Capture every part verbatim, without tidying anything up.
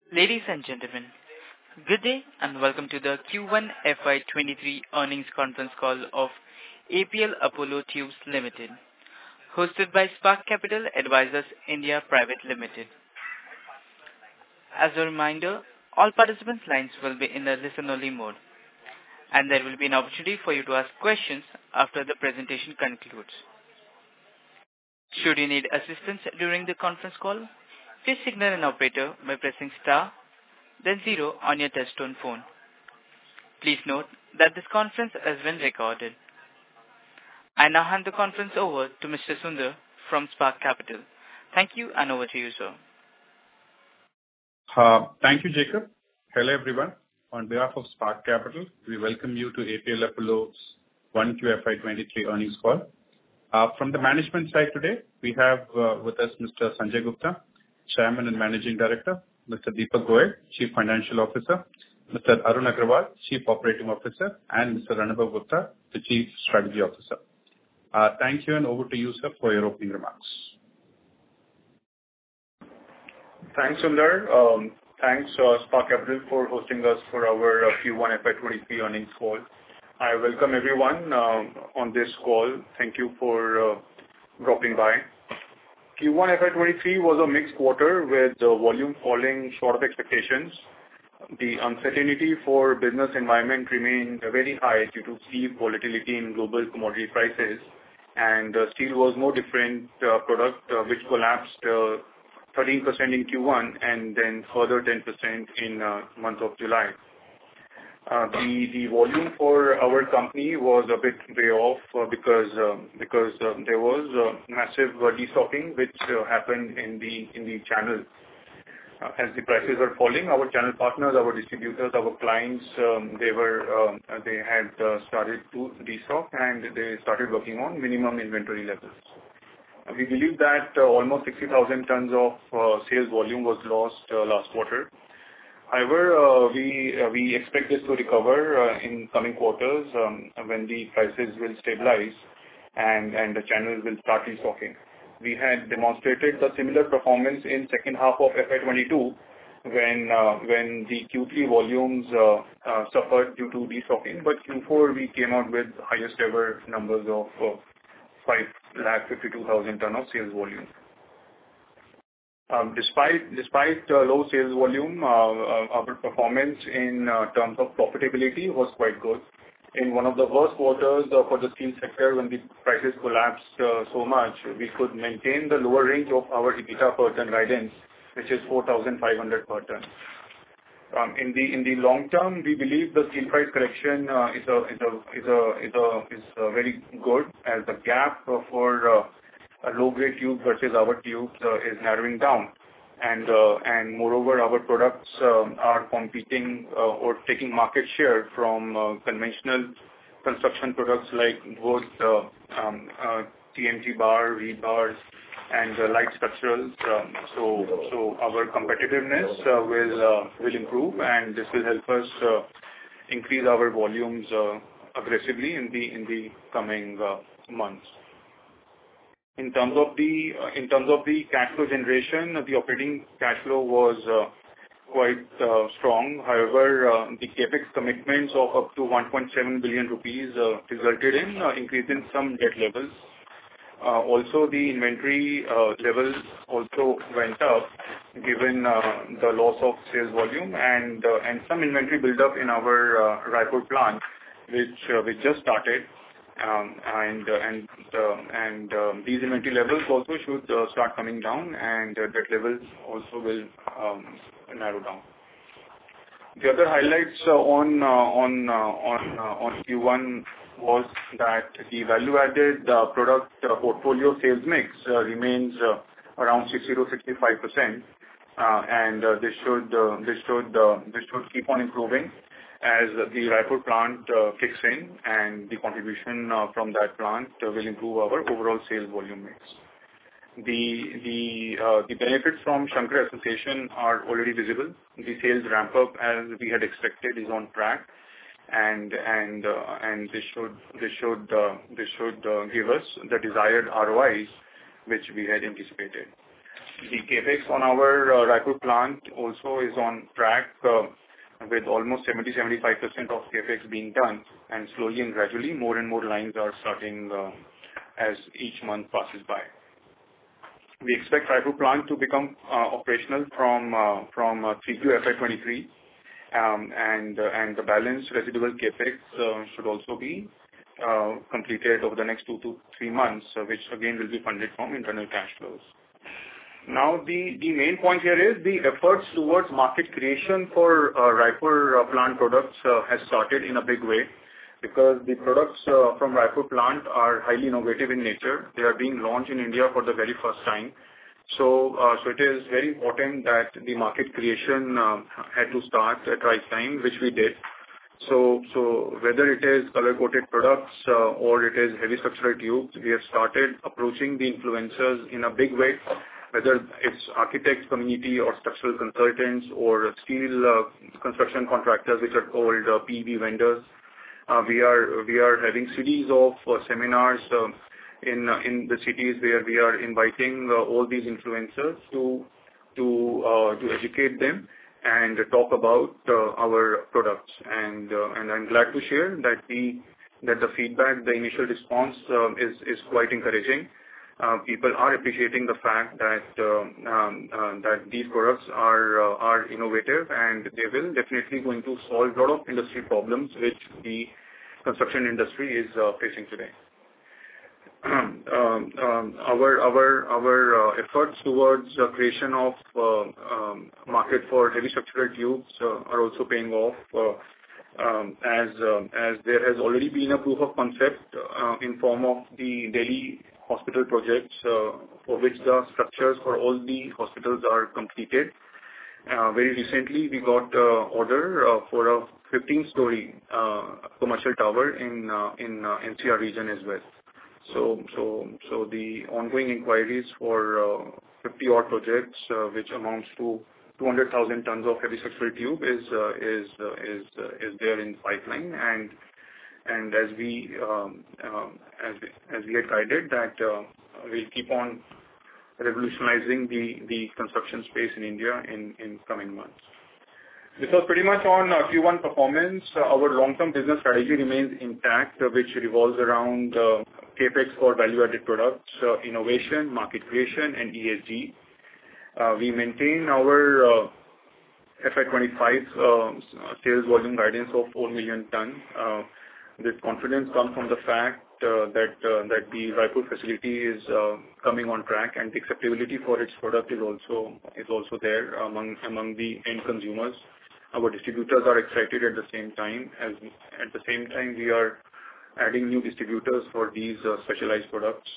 Ladies and gentlemen, good day and welcome to the Q one F Y twenty-three earnings conference call of A P L Apollo Tubes Limited, hosted by Spark Capital Advisors India Private Limited. As a reminder, all participants' lines will be in a listen-only mode, and there will be an opportunity for you to ask questions after the presentation concludes. Should you need assistance during the conference call, please signal an operator by pressing star, then zero on your touchtone phone. Please note that this conference has been recorded. I now hand the conference over to Mister Sundar from Spark Capital. Thank you, and over to you, sir. Uh, thank you, Jacob. Hello, everyone. On behalf of Spark Capital, we welcome you to A P L Apollo's one Q F Y twenty-three earnings call. Uh, from the management side today, we have uh, with us Mister Sanjay Gupta, Chairman and Managing Director, Mister Deepak Goyal, Chief Financial Officer, Mister Arun Agrawal, Chief Operating Officer, and Mister Ranabhav Gupta, the Chief Strategy Officer. Uh, thank you, and over to you, sir, for your opening remarks. Thanks, Sundar. Um, thanks, uh, Spark Capital, for hosting us for our uh, Q one F Y twenty-three earnings call. I welcome everyone um, on this call. Thank you for uh, dropping by. Q one F Y twenty-three was a mixed quarter with uh, volume falling short of expectations. The uncertainty for business environment remained very high due to steep volatility in global commodity prices, and uh, steel was no different uh, product uh, which collapsed uh, thirteen percent in Q one and then further ten percent in uh, month of July. Uh, the the volume for our company was a bit way off uh, because uh, because uh, there was uh, massive uh, destocking which uh, happened in the in the channel. Uh, as the prices are falling, our channel partners, our distributors, our clients, um, they were um, they had uh, started to destock and they started working on minimum inventory levels. Uh, we believe that uh, almost sixty thousand tons of uh, sales volume was lost uh, last quarter. However, uh, we uh, we expect this to recover uh, in coming quarters um, when the prices will stabilize and and the channel will start restocking. We had demonstrated the similar performance in second half of F Y twenty-two when uh, when the Q three volumes uh, uh, suffered due to destocking, but Q four we came out with highest ever numbers of uh, five lakh fifty-two thousand ton of sales volume. Um, despite despite uh, low sales volume, uh, uh, our performance in uh, terms of profitability was quite good. In one of the worst quarters uh, for the steel sector, when the prices collapsed uh, so much, we could maintain the lower range of our EBITDA per ton guidance, which is four thousand five hundred per ton. Um, in the in the long term, we believe the steel price correction uh, is a is a is a is a is a very good, as the gap uh, for uh, a low-grade tube versus our tubes uh, is narrowing down, and uh, and moreover, our products um, are competing uh, or taking market share from uh, conventional construction products like wood, uh, um, uh, T N T bar, rebars, and uh, light structurals. Um, so so our competitiveness uh, will uh, will improve, and this will help us uh, increase our volumes uh, aggressively in the in the coming uh, months. In terms of the uh, in terms of the cash flow generation, the operating cash flow was uh, quite uh, strong. However, uh, the capex commitments of up to one point seven billion rupees uh, resulted in uh, increase in some debt levels. Uh, also, the inventory uh, levels also went up, given uh, the loss of sales volume and uh, and some inventory build-up in our uh, Raipur plant, which uh, which just started. Um, and uh, and uh, and um, these inventory levels also should uh, start coming down, and uh, debt levels also will um, narrow down. The other highlights uh, on uh, on uh, on uh, on Q one was that the value-added uh, product uh, portfolio sales mix uh, remains uh, around sixty to sixty-five percent, uh, and uh, this should uh, this should uh, this should keep on improving as the Raipur plant uh, kicks in, and the contribution uh, from that plant uh, will improve our overall sales volume mix. The the uh, the benefits from Shankar Association are already visible. The sales ramp up, as we had expected, is on track, and and uh, and this should this should uh, this should uh, give us the desired R O Is which we had anticipated. The CapEx on our uh, Raipur plant also is on track uh, with almost seventy to seventy-five percent of CapEx being done, and slowly and gradually more and more lines are starting uh, as each month passes by. We expect Raipur plant to become uh, operational from uh, from uh, three Q F Y twenty-three, um, and uh, and the balance residual CapEx uh, should also be uh, completed over the next two to three months, uh, which again will be funded from internal cash flows. Now, the, the main point here is the efforts towards market creation for uh, Raipur uh, plant products uh, has started in a big way, because the products uh, from Raipur plant are highly innovative in nature. They are being launched in India for the very first time. So, uh, so it is very important that the market creation uh, had to start at right time, which we did. So, so whether it is color-coated products uh, or it is heavy structural tubes, we have started approaching the influencers in a big way, whether it's architect community or structural consultants or steel uh, construction contractors, which are called uh, P E B vendors. Uh, we are we are having series of uh, seminars uh, in uh, in the cities where we are inviting uh, all these influencers to to uh, to educate them and talk about uh, our products. And uh, and I'm glad to share that the that the feedback, the initial response uh, is is quite encouraging. Uh, people are appreciating the fact that uh, um, uh, that these products are uh, are innovative, and they will definitely going to solve a lot of industry problems which the construction industry is uh, facing today. um, um, our our our uh, efforts towards uh, creation of uh, um, market for heavy structural tubes uh, are also paying off. Uh, um, as uh, as there has already been a proof of concept uh, in form of the Delhi hospital projects, uh, for which the structures for all the hospitals are completed. Uh, very recently, we got uh, order uh, for a fifteen-story uh, commercial tower in uh, in uh, N C R region as well. So, so, so the ongoing inquiries for uh, fifty odd projects, uh, which amounts to two hundred thousand tons of heavy structural tube, is uh, is uh, is uh, is there in pipeline. And and as we um, um, as we, as we had guided that uh, we'll keep on revolutionizing the the construction space in India in in coming months. This was pretty much on uh, Q one performance. Uh, our long-term business strategy remains intact, uh, which revolves around uh, CapEx for value-added products, uh, innovation, market creation, and E S G. Uh, we maintain our uh, F Y twenty-five uh, sales volume guidance of four million ton. Uh, this confidence comes from the fact uh, that uh, that the Raipur facility is uh, coming on track, and the acceptability for its product is also is also there among among the end consumers. Our distributors are excited at the same time. As we, at the same time, we are adding new distributors for these uh, specialized products.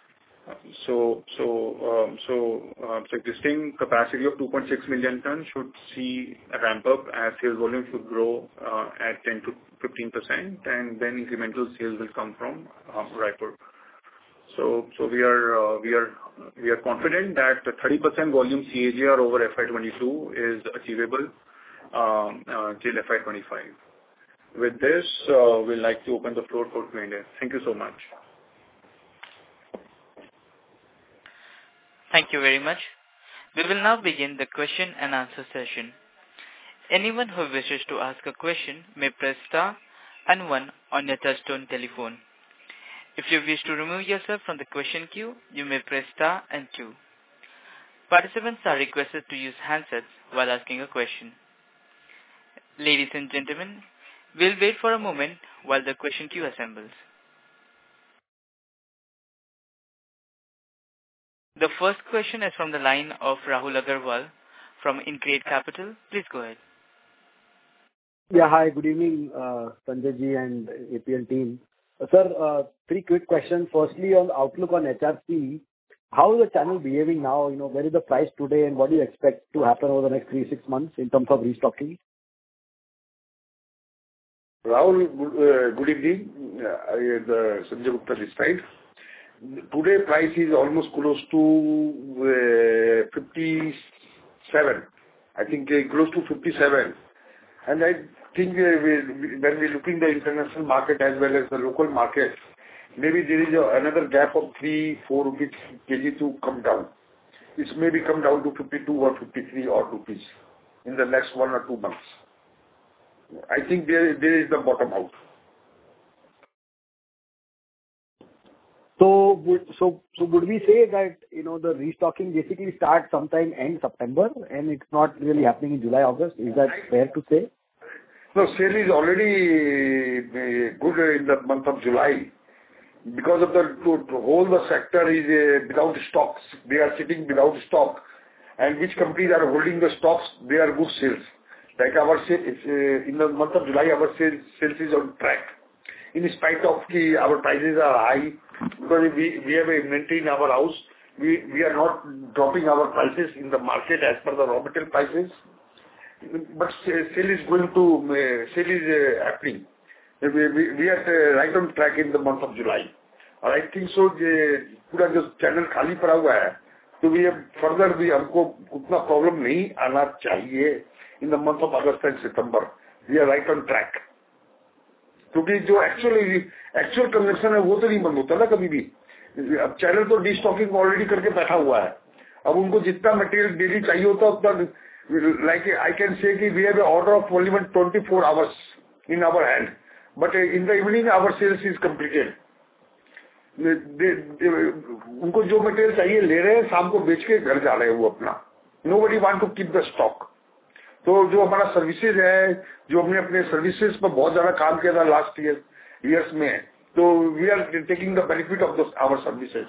So, so, um, so, uh, so existing capacity of two point six million tons should see a ramp up as sales volume should grow uh, at ten to fifteen percent, and then incremental sales will come from um, Raipur. So, so we are uh, we are we are confident that the thirty percent volume C A G R over F Y twenty-two is achievable um, uh, till F Y twenty-five. With this, uh, we'd like to open the floor for Q and A. Thank you so much. Thank you very much. We will now begin the question and answer session. Anyone who wishes to ask a question may press star and one on your touchtone telephone. If you wish to remove yourself from the question queue, you may press star and two. Participants are requested to use handsets while asking a question. Ladies and gentlemen, we'll wait for a moment while the question queue assembles. The first question is from the line of Rahul Agarwal from InCred Capital. Please go ahead. Yeah, hi, good evening, uh, Sanjay ji and A P L team. Uh, sir, uh, three quick questions. Firstly, on outlook on H R C, how is the channel behaving now? You know, where is the price today, and what do you expect to happen over the next three, six months in terms of restocking? Rahul, good, uh, good evening. Uh, I am uh, Sanjay Gupta this side. Today price is almost close to uh, fifty-seven. I think uh, close to fifty-seven. And I think uh, we, when we're looking the international market as well as the local market, maybe there is a, another gap of three, four rupees kg to come down. It's maybe come down to fifty-two or fifty-three odd rupees in the next one or two months. I think there, there is the bottom out. So would so so would we say that, you know, the restocking basically starts sometime end September, and it's not really happening in July, August? Is that fair to say? No, sale is already uh, good in the month of July. Because of the to, to whole the sector is uh, without stocks. They are sitting without stock. And which companies are holding the stocks, they are good sales. Like our sales, uh, in the month of July, our sales, sales is on track. In spite of the, our prices are high, because we, we have inventory in our house, we, we are not dropping our prices in the market as per the raw material prices. But sale is going to, uh, sale is uh, happening. We, we, we are uh, right on track in the month of July. और I think so, पूरा जो channel खाली पड़ा हुआ है, तो भी further भी हमको उतना प्रॉब्लम नहीं आना चाहिए in the month of August and September. We are right on track. क्योंकि जो एक्चुअली एक्चुअल कंजप्शन है वो तो नहीं बंद होता ना कभी भी. अब चैनल तो डी स्टॉकिंग ऑलरेडी करके बैठा हुआ है. अब उनको जितना मटेरियल डेली चाहिए होता उतना, लाइक आई कैन से कि we have order of only twenty four hours in our hand, but in the evening hour sales is completed. उनको जो मटेरियल चाहिए ले रहे हैं, शाम को बेच के घर जा रहे हैं वो अपना. Nobody want to keep the stock. तो जो हमारा सर्विसेज है, जो हमने अपने सर्विसेज पर बहुत ज्यादा काम किया था लास्ट ईयर ईयर्स में, तो we are taking the benefit of our services.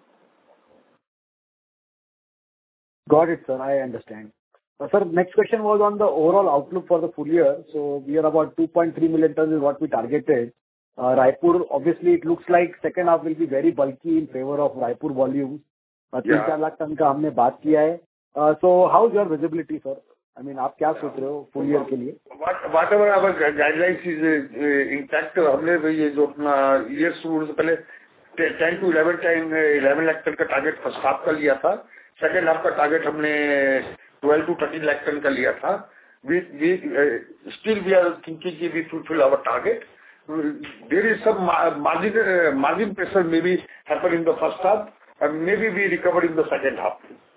Got it, sir. I understand. Uh, sir, next question was on the overall outlook for the full year. So we are about two point three million tons is what we targeted. Uh, Raipur, obviously, it looks like second half will be very bulky in favor of Raipur volumes. Uh, तीन चार lakh ton का हमने बात किया है. Uh, so how is your visibility, sir? I mean, आप क्या सोच रहे हो full year के लिए? Whatever our guidelines is uh, intact. हमने ये जो अपना year शुरू से पहले ten to eleven time eleven lakh ton का टारगेट फर्स्ट हाफ का लिया था. सेकेंड हाफ का टारगेट हमने twelve to thirteen lakh ton का लिया था. We we uh, still we are thinking कि we fulfill our target. There is some margin uh, margin pressure maybe happen in the first half, and maybe we recover in the second half.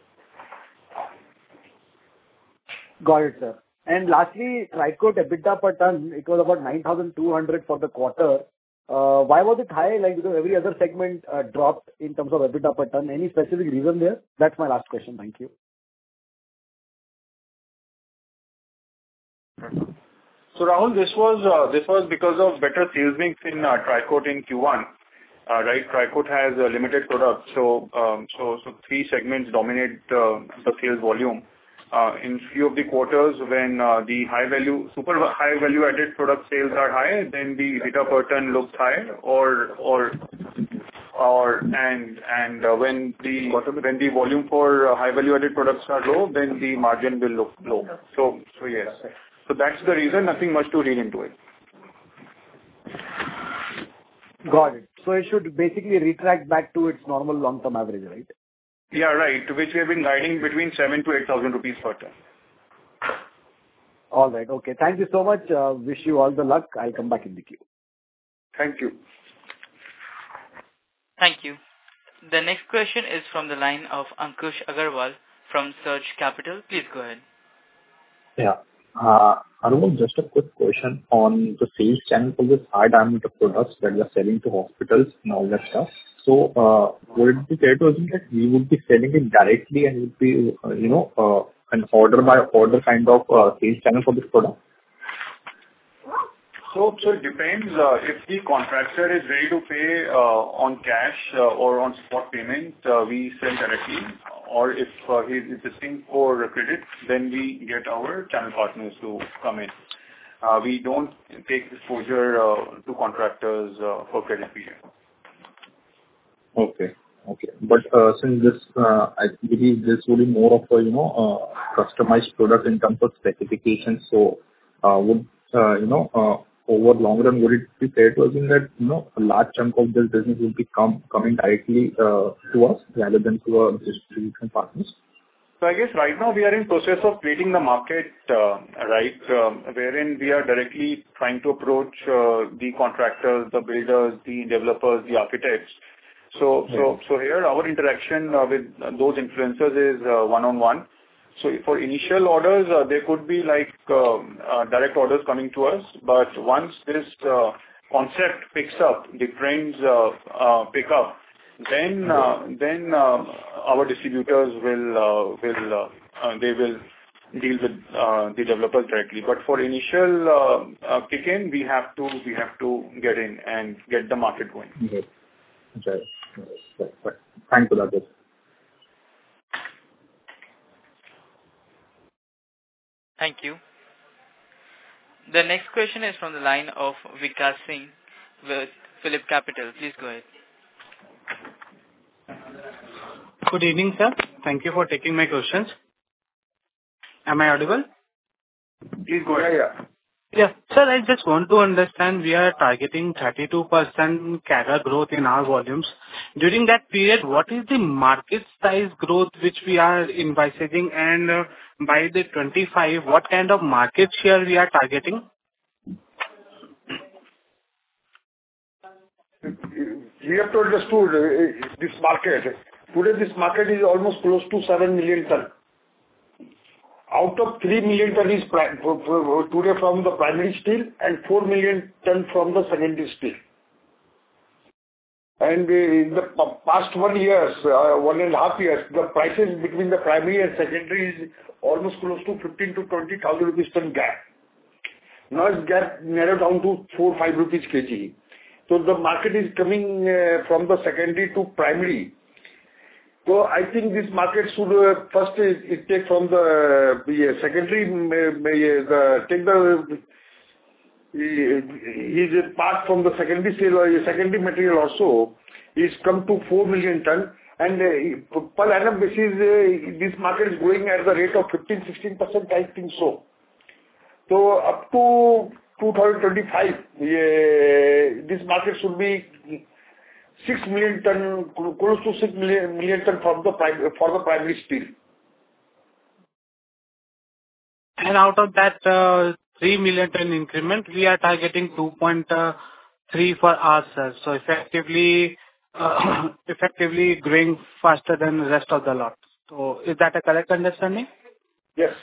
Got it, sir. And lastly, Tricoat EBITDA per ton, it was about nine thousand two hundred for the quarter. Uh, why was it high? Like, because every other segment uh, dropped in terms of EBITDA per ton. Any specific reason there? That's my last question. Thank you. So Rahul, this was uh, this was because of better sales mix in uh, Tricoat in Q one. Uh, right, Tricoat has a limited product, so um, so so three segments dominate uh, the sales volume. Uh, in few of the quarters when uh, the high value, super high value added product sales are high, then the EBITDA per ton looks high, or or or and and uh, when the when the volume for uh, high value added products are low, then the margin will look low. So so yes. So that's the reason, nothing much to read into it. Got it. So it should basically retract back to its normal long-term average, right? Yeah, right. Which we have been guiding between seven to eight thousand rupees per ton. All right. Okay. Thank you so much. Uh, wish you all the luck. I'll come back in the queue. Thank you. Thank you. The next question is from the line of Ankush Agarwal from Surge Capital. Please go ahead. Yeah. Uh, Arun, just a quick question on the sales channel for this high diameter products that we are selling to hospitals and all that stuff. So, uh, would it be fair to assume that we would be selling it directly and would be, uh, you know, uh, an order by order kind of uh, sales channel for this product? So, so it depends. Uh, if the contractor is ready to pay uh, on cash uh, or on spot payment, uh, we sell directly. Or if uh, he is insisting for credit, then we get our channel partners to come in. Uh, we don't take exposure uh, to contractors uh, for credit period. Okay. Okay. But uh, since this, uh, I believe this will be more of a, you know, uh, customized product in terms of specifications. So, uh, would, uh, you know, uh, over long run, would it be fair to assume that, you know, a large chunk of this business will be come, coming directly uh, to us rather than to our distribution partners? So I guess right now we are in process of creating the market, uh, right, um, wherein we are directly trying to approach uh, the contractors, the builders, the developers, the architects. So Yeah. so so here, our interaction uh, with those influencers is uh, one-on-one. So for initial orders, uh, there could be like um, uh, direct orders coming to us, but once this uh, concept picks up, the trends uh, uh, pick up, then uh, then uh, our distributors will uh, will uh, uh, they will deal with uh, the developers directly. But for initial uh, uh, kick-in, we have to we have to get in and get the market going. Yes. Right. Right. Right. Right. Thanks for that. Yes. Thank you. The next question is from the line of Vikas Singh with Phillip Capital. Please go ahead. Good evening, sir. Thank you for taking my questions. Am I audible? Please go ahead. Yeah, yeah. Yes. Sir, I just want to understand, we are targeting thirty-two percent C A G R growth in our volumes. During that period, what is the market size growth which we are envisaging? And uh, by the twenty-five, what kind of market share we are targeting? We have to understood uh, this market. Today, this market is almost close to seven million ton. Out of three million ton is pri- for- for- today from the primary steel and four million ton from the secondary steel. And uh, in the p- past one years, uh, one and a half years, the prices between the primary and secondary is almost close to fifteen to twenty thousand rupees ton gap. Now it's gap narrowed down to four five rupees kg. So the market is coming uh, from the secondary to primary. So I think this market should uh, first is, is take from the uh, secondary, uh, the take the uh, is part from the secondary sale or secondary material also is come to four million ton, and uh, per annum basis uh, this market is growing at the rate of fifteen to sixteen percent, I think so. So up to two thousand twenty-five, uh, this market should be six million ton, close to six million, million ton from the prim- for the primary steel. And out of that uh, three million ton increment, we are targeting two point three for ourselves. So effectively, uh, effectively growing faster than the rest of the lot. So is that a correct understanding? Yes.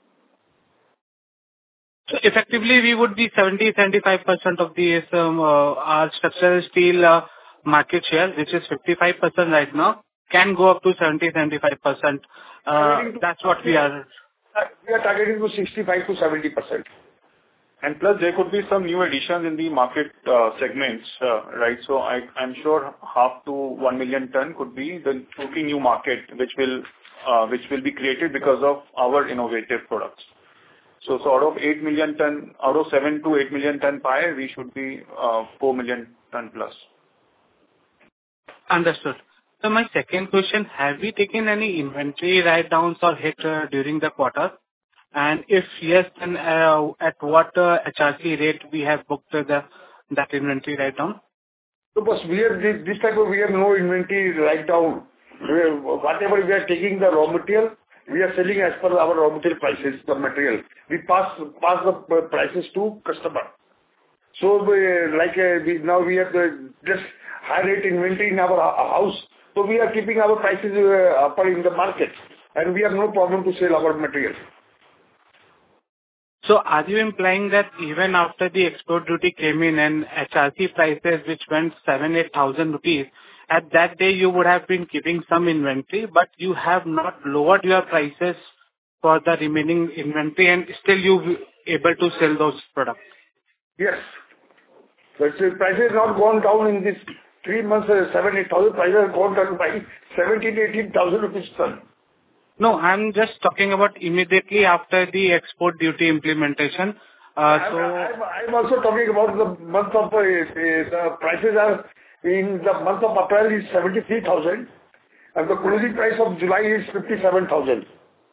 So effectively, we would be seventy to seventy-five percent of the um, uh, our structural steel uh, market share, which is fifty-five percent right now, can go up to seventy to seventy-five percent. Uh, that's what we are. We are targeting to sixty-five to seventy percent. And plus, there could be some new additions in the market uh, segments, uh, right? So I, I'm sure half to one million ton could be the totally new market, which will uh, which will be created because of our innovative products. So, so out of eight million ton, out of seven to eight million ton pie, we should be uh, four million ton plus. Understood. So my second question, have we taken any inventory write-downs or hit uh, during the quarter? And if yes, then uh, at what uh, H R C rate we have booked uh, the that inventory write-down? So, boss, we have this, this type of, we have no inventory write down. We have- Whatever we are taking the raw material, we are selling as per our raw material prices, the material. We pass pass the uh, prices to customer. So, we, like, uh, we, now we have the just high rate inventory in our hou- house. So we are keeping our prices uh, upper in the market, and we have no problem to sell our material. So are you implying that even after the export duty came in and H R C prices which went seven, eight thousand rupees, at that day you would have been keeping some inventory, but you have not lowered your prices for the remaining inventory and still you w- able to sell those products? Yes. So the prices not gone down in this three months, uh, seven, eight thousand, prices have gone down by seventeen, eighteen thousand rupees ton. No, I'm just talking about immediately after the export duty implementation. Uh, I'm, so I'm, I'm also talking about the month of, uh, uh, the prices are in the month of April is seventy-three thousand and the closing price of July is fifty-seven thousand.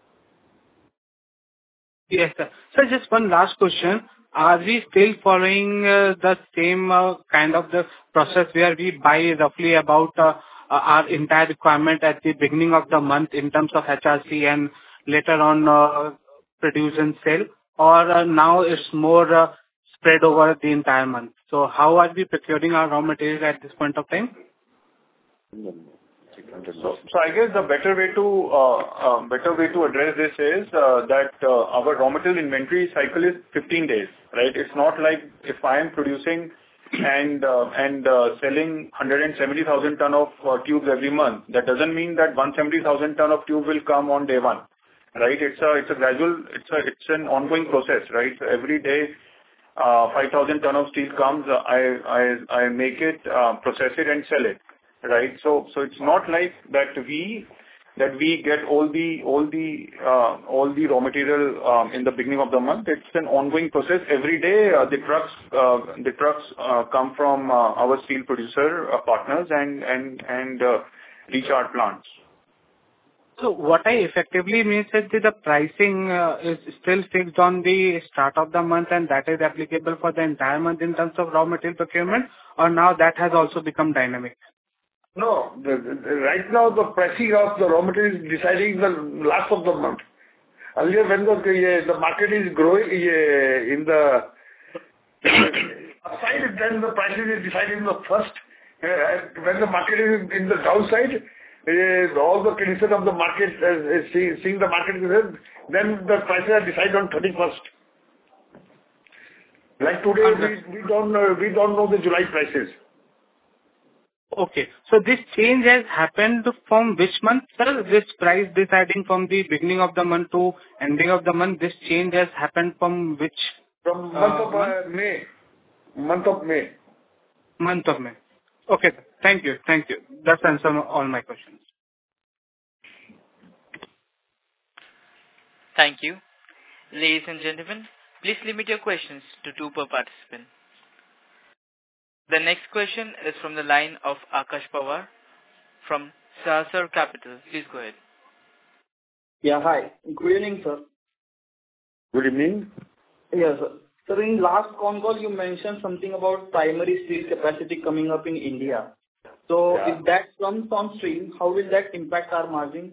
yes, sir. So just one last question. Are we still following uh, the same uh, kind of the process where we buy roughly about uh, uh, our entire requirement at the beginning of the month in terms of H R C and later on uh, produce and sell? Or uh, now it's more uh, spread over the entire month? So how are we procuring our raw materials at this point of time? So, so I guess the better way to uh, uh, better way to address this is uh, that uh, our raw material inventory cycle is fifteen days, right? It's not like if I am producing and uh, and uh, selling one hundred seventy thousand ton of uh, tubes every month. That doesn't mean that one hundred seventy thousand ton of tube will come on day one, right? It's a it's a gradual, it's a it's an ongoing process, right? So every day, uh, five thousand ton of steel comes, uh, I I I make it, uh, process it, and sell it. Right. So, so it's not like that we, that we get all the, all the, uh, all the raw material, um, in the beginning of the month. It's an ongoing process. Every day, uh, the trucks, uh, the trucks, uh, come from, uh, our steel producer uh, partners and, and, and, uh, reach our plants. So what I effectively means is that the pricing uh, is still fixed on the start of the month, and that is applicable for the entire month in terms of raw material procurement, or now that has also become dynamic? No, the, the, right now the pricing of the raw material is deciding the last of the month. Earlier when the, the market is growing in the upside, then the pricing is decided in the first. Uh, when the market is in the downside, uh, all the conditions of the market, uh, see, seeing the market, then the prices are decided on thirty-first. Like today, we, we don't uh, we don't know the July prices. Okay. So this change has happened from which month, sir? This price deciding from the beginning of the month to ending of the month, this change has happened from which? From month uh, of uh, May. Month of May. Month of May. Okay, sir. Thank you. Thank you. That's answered all my questions. Thank you. Ladies and gentlemen, please limit your questions to two per participant. The next question is from the line of Akash Pawar from Sahasrar Capital. Please go ahead. Yeah, hi. Good evening, sir. Good evening. Yes, sir. Sir, in last con call, you mentioned something about primary steel capacity coming up in India. So, Yeah. if that comes on stream, how will that impact our margins?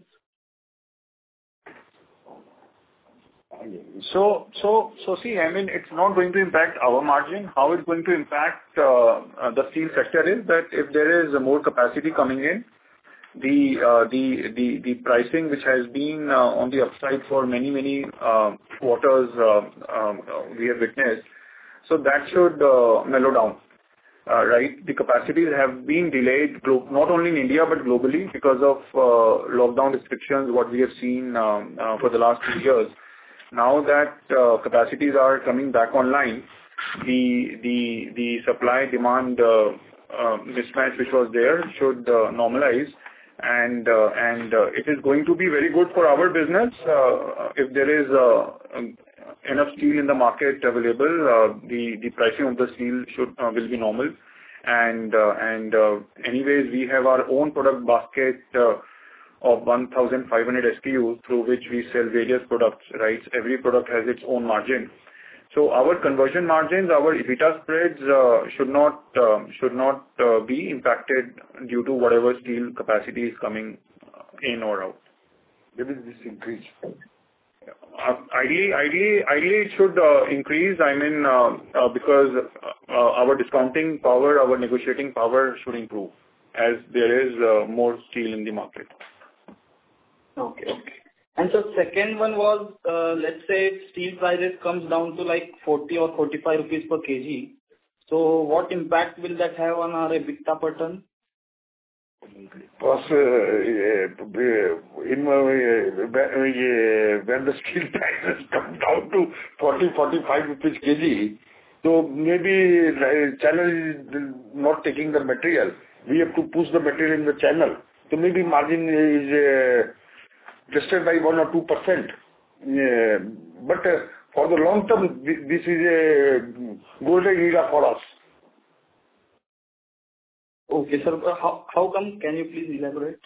So, so, so see, I mean, it's not going to impact our margin. How it's going to impact uh, uh, the steel sector is that if there is more capacity coming in, the uh, the the the pricing which has been uh, on the upside for many many uh, quarters uh, um, we have witnessed, so that should uh, mellow down. Uh, right, the capacities have been delayed glo- not only in India but globally because of uh, lockdown restrictions. What we have seen um, uh, for the last two years. Now that uh, capacities are coming back online, the the the supply-demand uh, uh, mismatch which was there should uh, normalize, and uh, and uh, it is going to be very good for our business uh, if there is uh, um, enough steel in the market available. Uh, the the pricing of the steel should uh, will be normal, and uh, and uh, anyways we have our own product basket. Uh, of one thousand five hundred S K Us through which we sell various products, right? Every product has its own margin. So our conversion margins, our EBITDA spreads uh, should not uh, should not uh, be impacted due to whatever steel capacity is coming in or out. There is this increase. Uh, ideally, ideally, ideally it should uh, increase. I mean, uh, uh, because uh, our discounting power, our negotiating power should improve as there is uh, more steel in the market. Okay, okay. And so second one was, uh, let's say if steel prices comes down to like forty or forty-five rupees per kg. So what impact will that have on our EBITDA per ton? Because uh, in uh, when the steel prices come down to forty, forty-five rupees kg, so maybe channel is not taking the material. We have to push the material in the channel. So maybe margin is uh, tested by one or two percent. Uh, but uh, for the long term, this is a golden era for us. Okay, sir. How how come? Can you please elaborate?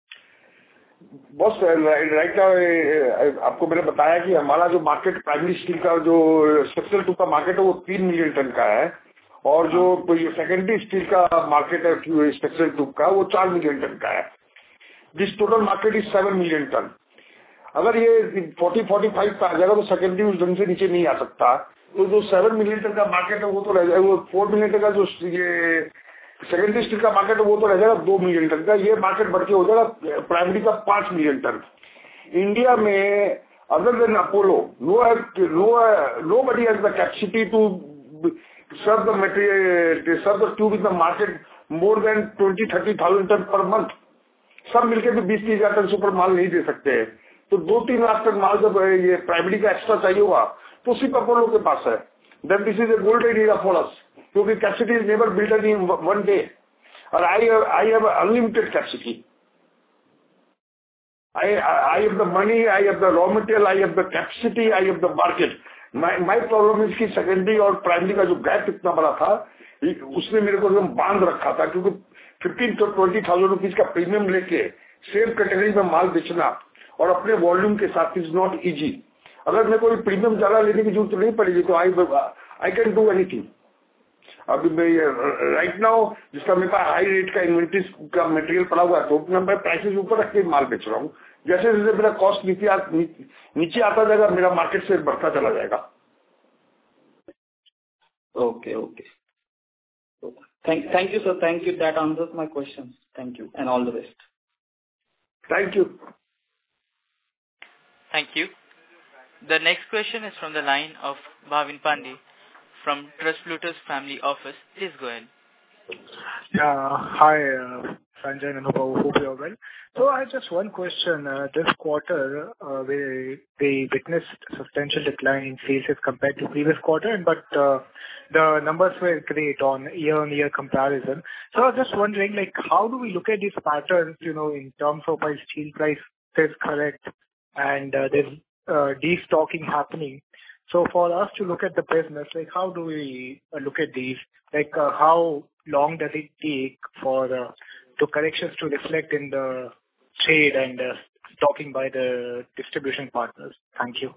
बस right now आपको मैंने बताया कि हमारा जो market primary steel का जो structural tube का मार्केट है वो तीन मिलियन टन का है और जो सेकेंडरी स्टील का मार्केट है स्ट्रक्चरल ट्यूब का वो चार मिलियन टन का है. This total market is seven million ton. अगर ये फोर्टी फोर्टी फाइव का आ जाएगा तो सेकेंडरी उस ढंग से नीचे नहीं आ सकता. तो जो सेवन मिलियन टन का मार्केट है वो तो रह जाएगा. वो फोर मिलियन टन का जो ये सेकेंडरी स्टील का मार्केट वो तो रह जाएगा दो मिलियन टन का, ये मार्केट बढ़ के हो जाएगा प्राइमरी का पांच मिलियन टन। इंडिया में other than Apollo no no nobody has the capacity to serve the material, serve the tube in the market more than twenty thirty thousand ton per month। सब मिलके भी बीस तीस हजार ton से ऊपर माल नहीं दे सकते हैं, तो दो तीन लाख टन माल जब ये प्राइमरी का एक्स्ट्रा चाहिए होगा तो सिर्फ अपोलो के पास है। Then this is a golden area for us, क्योंकि capacity is never built in one day, और I I have unlimited capacity. I I have the money, I have the raw material, I have the capacity, I have the market. My my problem is कि secondary और primary का जो gap इतना बड़ा था, उसने मेरे को एकदम बांध रखा था, क्योंकि fifteen to twenty thousand rupees का प्रीमियम लेके सेम कैटेगरी में माल बेचना और अपने वॉल्यूम के साथ इज नॉट इजी। अगर मैं कोई प्रीमियम ज्यादा लेने की जरूरत नहीं पड़ेगी तो I I can do anything. अभी मैं राइट नाउ जिसका मेरे पास हाई रेट का इन्वेंट्री का मटेरियल पड़ा हुआ है, तो मैं प्राइसेस ऊपर रख के माल बेच रहा हूँ। जैसे जैसे मेरा कॉस्ट नीचे आ, नीचे आता जाएगा, मेरा मार्केट से बढ़ता चला जाएगा। Okay okay, thank thank you sir, thank you, that answers my questions. Thank you and all the best. Thank you. Thank you. The next question is from the line of Bhavin Pandey from Trust Plutus Family Office. Please go ahead. Yeah, hi, uh, Sanjay and Anubhav. Hope you're well. So I have just one question. Uh, this quarter, uh, we we witnessed substantial decline in sales as compared to previous quarter, and but uh, the numbers were great on year-on-year comparison. So I was just wondering, like, how do we look at these patterns? You know, in terms of why steel price is correct, and uh, there's uh, destocking happening. So for us to look at the business, like, how do we uh, look at these? Like, uh, how long does it take for uh, the corrections to reflect in the trade and uh, stocking by the distribution partners? Thank you.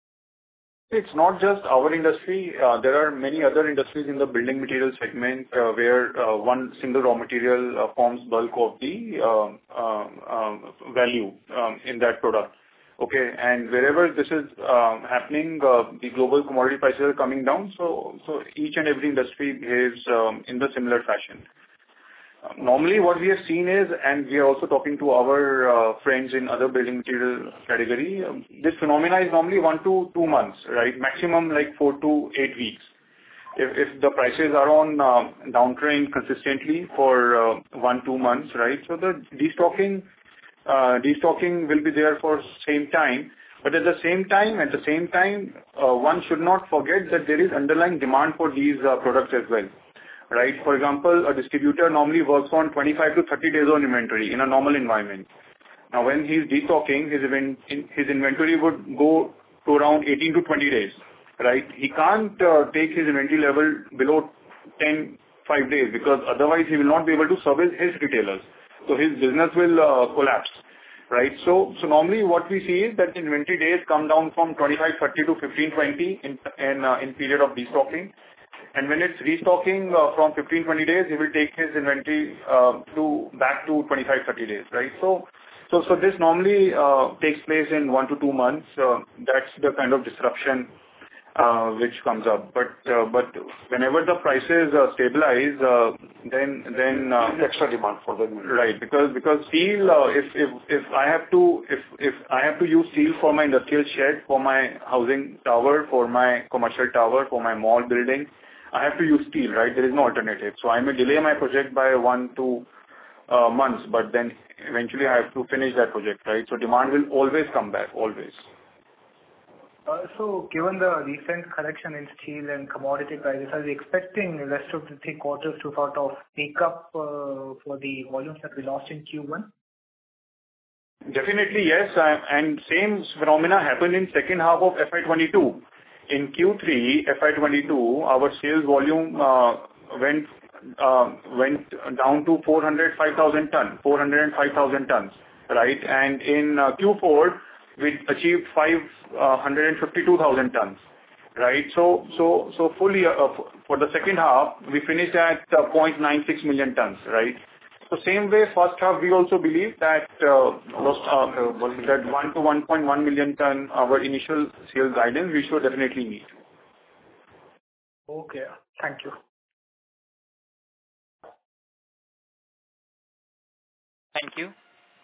It's not just our industry. Uh, there are many other industries in the building material segment uh, where uh, one single raw material uh, forms bulk of the uh, uh, uh, value um, in that product. Okay, and wherever this is uh, happening, uh, the global commodity prices are coming down. So, so each and every industry behaves um, in the similar fashion. Uh, normally, what we have seen is, and we are also talking to our uh, friends in other building material category, um, this phenomena is normally one to two months, right? Maximum like four to eight weeks. If, if the prices are on uh, downtrend consistently for uh, one two months, right? So the destocking. Uh, destocking will be there for same time, but at the same time, at the same time, uh, one should not forget that there is underlying demand for these uh, products as well, right? For example, a distributor normally works on twenty-five to thirty days on inventory in a normal environment. Now, when he is destocking, his, event, his inventory would go to around eighteen to twenty days, right? He can't uh, take his inventory level below ten, five days, because otherwise he will not be able to service his retailers. So his business will uh, collapse, right? So, so normally what we see is that inventory days come down from twenty-five, thirty to fifteen, twenty in in, uh, in period of destocking, and when it's restocking uh, from fifteen, twenty days, he will take his inventory uh, to back to twenty-five, thirty days, right? So, so so this normally uh, takes place in one to two months. Uh, that's the kind of disruption uh, which comes up. But uh, but whenever the prices uh, stabilize, uh, then then uh, extra demand for them, right? Because because steel, uh, if if if I have to if if I have to use steel for my industrial shed, for my housing tower, for my commercial tower, for my mall building, I have to use steel, right? There is no alternative. So I may delay my project by one two uh, months, but then eventually I have to finish that project, right? So demand will always come back, always. Uh, so, given the recent correction in steel and commodity prices, are we expecting the rest of the three quarters to sort of make up uh, for the volumes that we lost in Q one? Definitely, yes. Uh, and same phenomena happened in second half of F Y twenty-two. In Q three, F Y twenty-two, our sales volume uh, went uh, went down to four hundred five thousand tons, four hundred five thousand tons, right? And in uh, Q four, we achieved five hundred fifty-two thousand tons, right? So, so, so fully uh, for the second half, we finished at uh, zero point nine six million tons, right? So same way, first half, we also believe that uh, was, uh, that one to one point one million ton, our initial sales guidance, we should definitely meet. Okay, thank you. Thank you.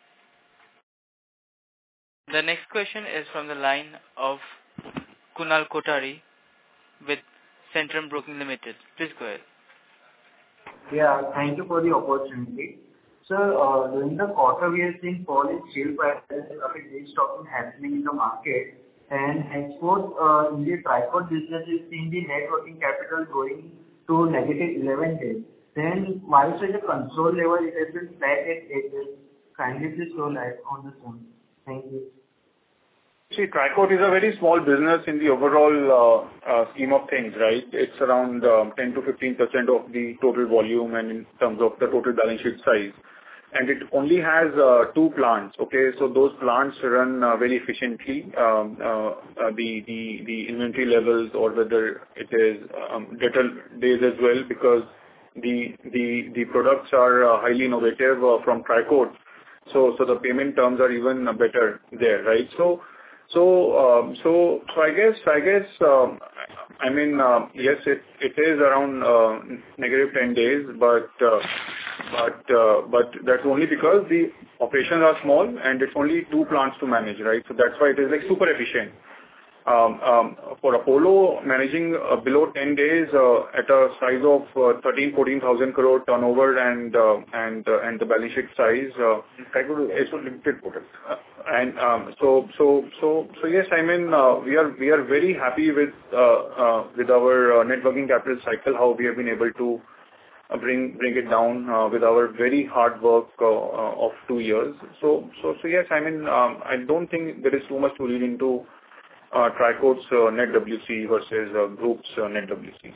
The next question is from the line of Kunal Kothari with Centrum Broking Limited. Please go ahead. Yeah, thank you for the opportunity. Sir, uh, during the quarter, we have seen fall in steel prices, a bit restocking happening in the market, and henceforth, uh, in the tricot business, we've seen the net working capital going to negative eleven days. Then, while at the console level, it has been flat at eight days. Kindly please throw light on this one. Thank you. See, Tricot is a very small business in the overall uh, uh, scheme of things, right? It's around um, ten to fifteen percent of the total volume and in terms of the total balance sheet size. And it only has uh, two plants, okay? So those plants run uh, very efficiently. Um, uh, uh, the, the, the inventory levels or whether it is um, debtor days as well, because the, the, the products are uh, highly innovative uh, from Tricot. So, so the payment terms are even better there, right? So, So, um, so, so I guess, I guess, um, I mean, uh, yes, it, it is around uh, negative ten days, but, uh, but, uh, but that's only because the operations are small and it's only two plants to manage, right? So that's why it is like super efficient. Um, um, for Apollo, managing uh, below ten days uh, at a size of uh, thirteen, fourteen thousand crore turnover and uh, and uh, and the balance sheet size, uh, it's a limited product. Uh, and um, so so so so yes, I mean uh, we are we are very happy with uh, uh, with our uh, net working capital cycle, how we have been able to uh, bring bring it down uh, with our very hard work uh, uh, of two years. So so so yes, I mean um, I don't think there is too much to read into Uh, Tricot's uh, net W C versus uh, group's uh, net W C.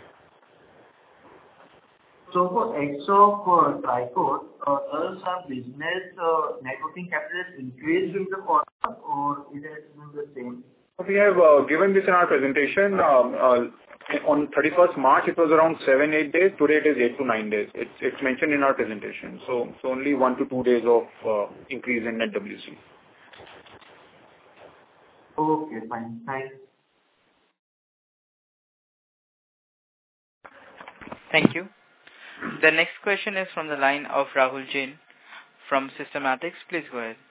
So for X of uh, Tricot, uh, does our business uh, net working capital has increased in the quarter or it has been the same? We have uh, given this in our presentation. Um, uh, on thirty-first March, it was around seven, eight days. Today it is eight to nine days. It's, it's mentioned in our presentation. So, so only one to two days of uh, increase in net W C. Okay, fine. Thanks. Thank you. The next question is from the line of Rahul Jain from Systematics. Please go ahead.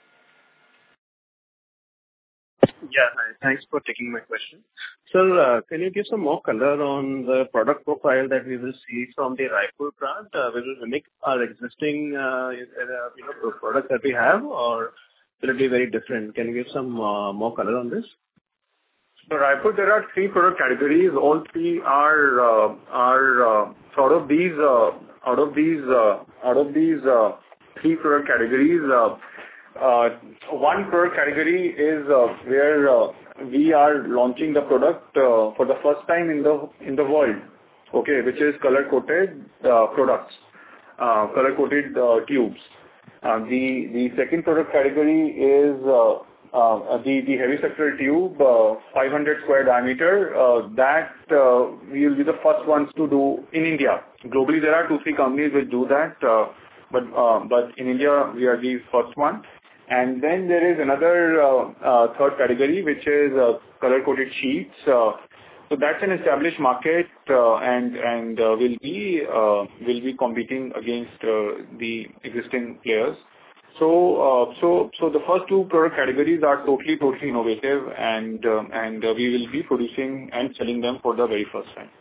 Yeah, hi. Thanks for taking my question. Sir, uh, can you give some more color on the product profile that we will see from the Raipur plant? Uh, will it mimic our existing uh, you know, products that we have, or will it be very different? Can you give some uh, more color on this? So Raipur, there are three product categories. All three are uh, are uh, sort of these uh, out of these uh, out of these uh, three product categories. Uh, uh, one product category is uh, where uh, we are launching the product uh, for the first time in the in the world. Okay, which is color coated uh, products, uh, color coated uh, tubes. Uh, the the second product category is uh, uh, the the heavy structural tube, uh, five hundred square diameter. Uh, that uh, we will be the first ones to do in India. Globally, there are two three companies which do that, uh, but uh, but in India we are the first one. And then there is another uh, uh, third category which is uh, color coated sheets. Uh, So that's an established market, uh, and and uh, will be uh, will be competing against uh, the existing players. So uh, so so the first two product categories are totally totally innovative, and um, and uh, we will be producing and selling them for the very first time.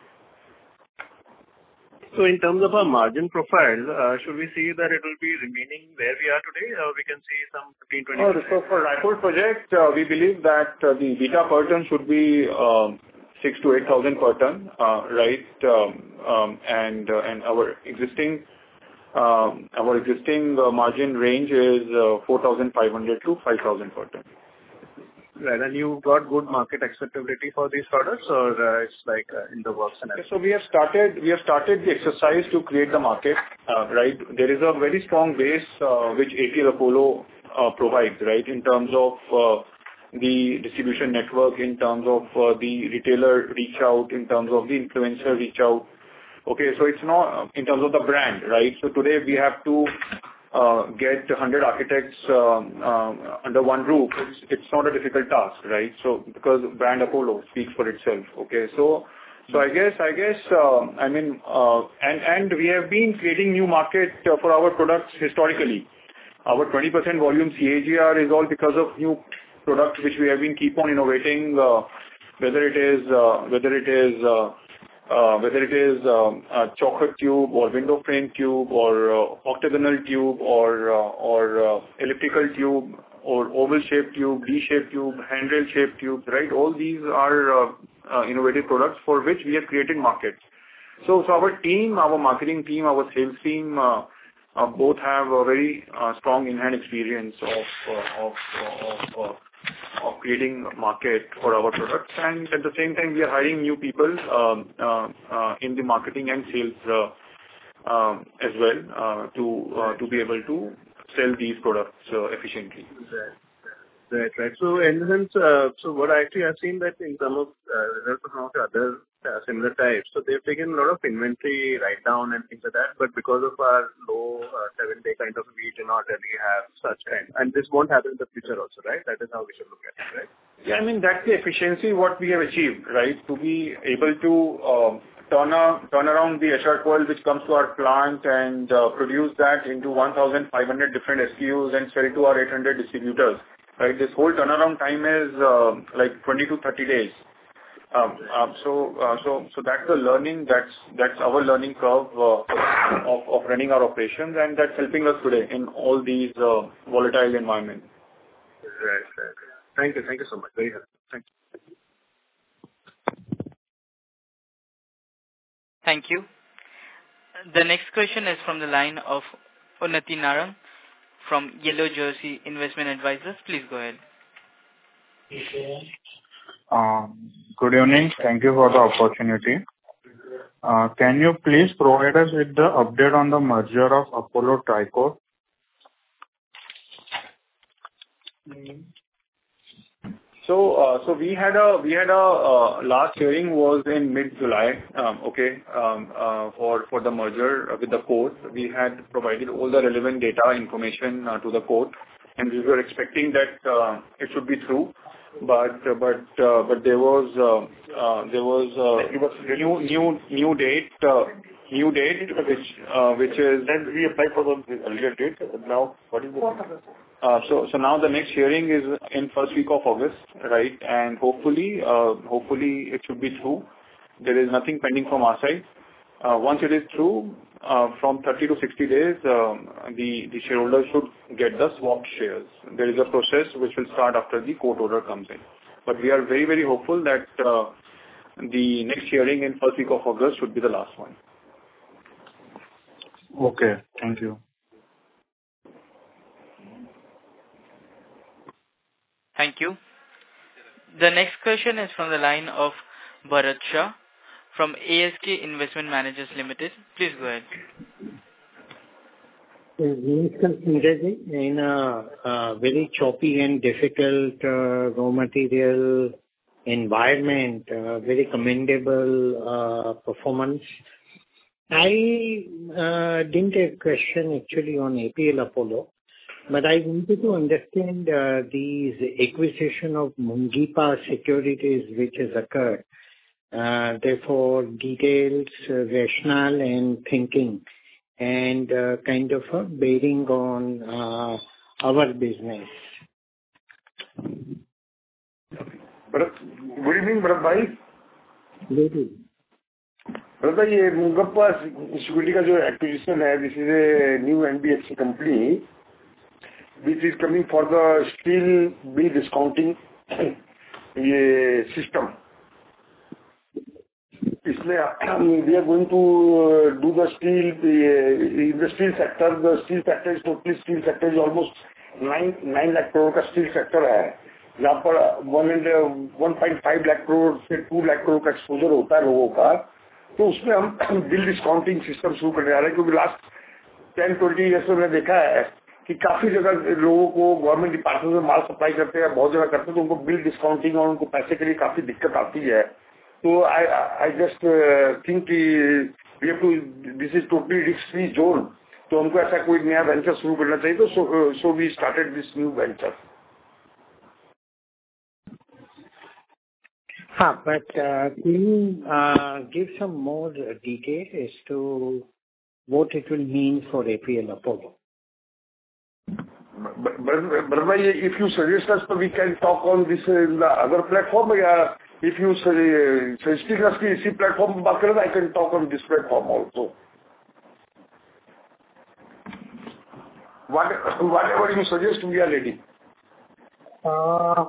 So in terms of our margin profile, uh, should we see that it will be remaining where we are today, or we can see some fifteen to twenty percent? Oh, so for Raipur project, uh, we believe that uh, the beta per ton should be um, six to eight thousand per ton, uh, right? Um, um, and uh, and our existing um, our existing uh, margin range is uh, four thousand five hundred to five thousand per ton. Right, and you got good market acceptability for these products, or uh, it's like uh, in the works and everything? So we have started we have started the exercise to create the market, uh, right? There is a very strong base uh, which A P L Apollo uh, provides, right, in terms of uh, the distribution network, in terms of uh, the retailer reach out, in terms of the influencer reach out. Okay, so it's not uh, in terms of the brand, right? So today we have to uh, get one hundred architects um, um, under one roof. It's, it's not a difficult task, right? So because brand Apollo speaks for itself. Okay, so so I guess I guess uh, I mean uh, and and we have been creating new market uh, for our products historically. Our twenty percent volume C A G R is all because of new products which we have been keep on innovating, uh, whether it is uh, whether it is uh, uh, whether it is um, a chocolate tube or window frame tube or uh, octagonal tube or uh, or uh, elliptical tube or oval shaped tube, D shaped tube, handrail shaped tube, right? All these are uh, uh, innovative products for which we have created markets. So, so our team, our marketing team, our sales team, uh, uh, both have a very uh, strong in-hand experience of uh, of of, of, of creating market for our products, and at the same time we are hiring new people um, uh, uh, in the marketing and sales uh, um, as well uh, to uh, to be able to sell these products uh, efficiently. Right, right. So, in the sense, uh, so what I actually have seen that in terms of uh, results of some of the other uh, similar types, so they've taken a lot of inventory write down and things like that, but because of our low uh, seven day kind of, we do not really have such kind. And this won't happen in the future also, right? That is how we should look at it, right? Yeah, I mean, that's the efficiency what we have achieved, right? To be able to um, turn, a, turn around the H R coil which comes to our plant and uh, produce that into one thousand five hundred different S K Us and sell it to our eight hundred distributors. Right, this whole turnaround time is uh, like twenty to thirty days. Um, um, so, uh, so, so that's the learning. That's that's our learning curve uh, of of running our operations, and that's helping us today in all these uh, volatile environments. Right, right. Thank you, thank you so much. Very helpful. Thank you. Thank you. The next question is from the line of Unnati Narang from Yellow Jersey Investment Advisors. Please go ahead. Uh, good evening. Thank you for the opportunity. Uh, can you please provide us with the update on the merger of Apollo Tricoat? So, uh, so we had a we had a uh, last hearing was in mid-July. Um, okay, um, uh, for for the merger with the court, we had provided all the relevant data information uh, to the court, and we were expecting that uh, it should be through. But uh, but uh, but there was uh, uh, there was uh, new new new date uh, new date which uh, which is. Then we applied for the earlier date. Now what is the? Uh, so, so now the next hearing is in first week of August, right? And hopefully, uh, hopefully it should be through. There is nothing pending from our side. Uh, once it is through, uh, from thirty to sixty days, um, the, the shareholders should get the swapped shares. There is a process which will start after the court order comes in. But we are very, very hopeful that uh, the next hearing in first week of August should be the last one. Okay, thank you. Thank you. The next question is from the line of Bharat Shah from A S K Investment Managers Limited. Please go ahead. In a, a very choppy and difficult uh, raw material environment, uh, very commendable uh, performance. I uh, didn't have a question actually on A P L Apollo. But I wanted to understand uh, these acquisition of Mungipa Securities which has occurred. Uh, therefore, details, uh, rationale and thinking and uh, kind of a bearing on uh, our business. Good evening, Bharat Bhai. Good evening. Bharat Bhai, ये Mungipa Security का जो acquisition है, this is a new N B F C company which is coming for the steel bill discounting ये system. इसमें we are going to do the steel in the steel sector. The steel sector is totally steel sector is almost nine nine lakh crore का steel sector है. यहाँ पर one and one point five lakh crore से two lakh crore का exposure होता है लोगों का. तो उसमें हम bill discounting system शुरू करने जा रहे हैं क्योंकि last ten twenty years में मैंने देखा है कि काफी जगह लोगों को गवर्नमेंट डिपार्टमेंट में माल सप्लाई करते हैं, बहुत जगह करते हैं तो उनको बिल डिस्काउंटिंग और उनको पैसे के लिए काफी दिक्कत आती है. तो आई आई जस्ट थिंक कि we have to this is totally risk free zone. तो हमको ऐसा कोई नया वेंचर शुरू करना चाहिए. तो so we started this new venture. हाँ, but uh, can you uh, give some more detail as to what it will mean for A P L Apollo? Brother, if you suggest us, we can talk on this in the other platform. Yeah, if you suggest us this platform, I can talk on this platform also. What, whatever you suggest, we are ready. Uh,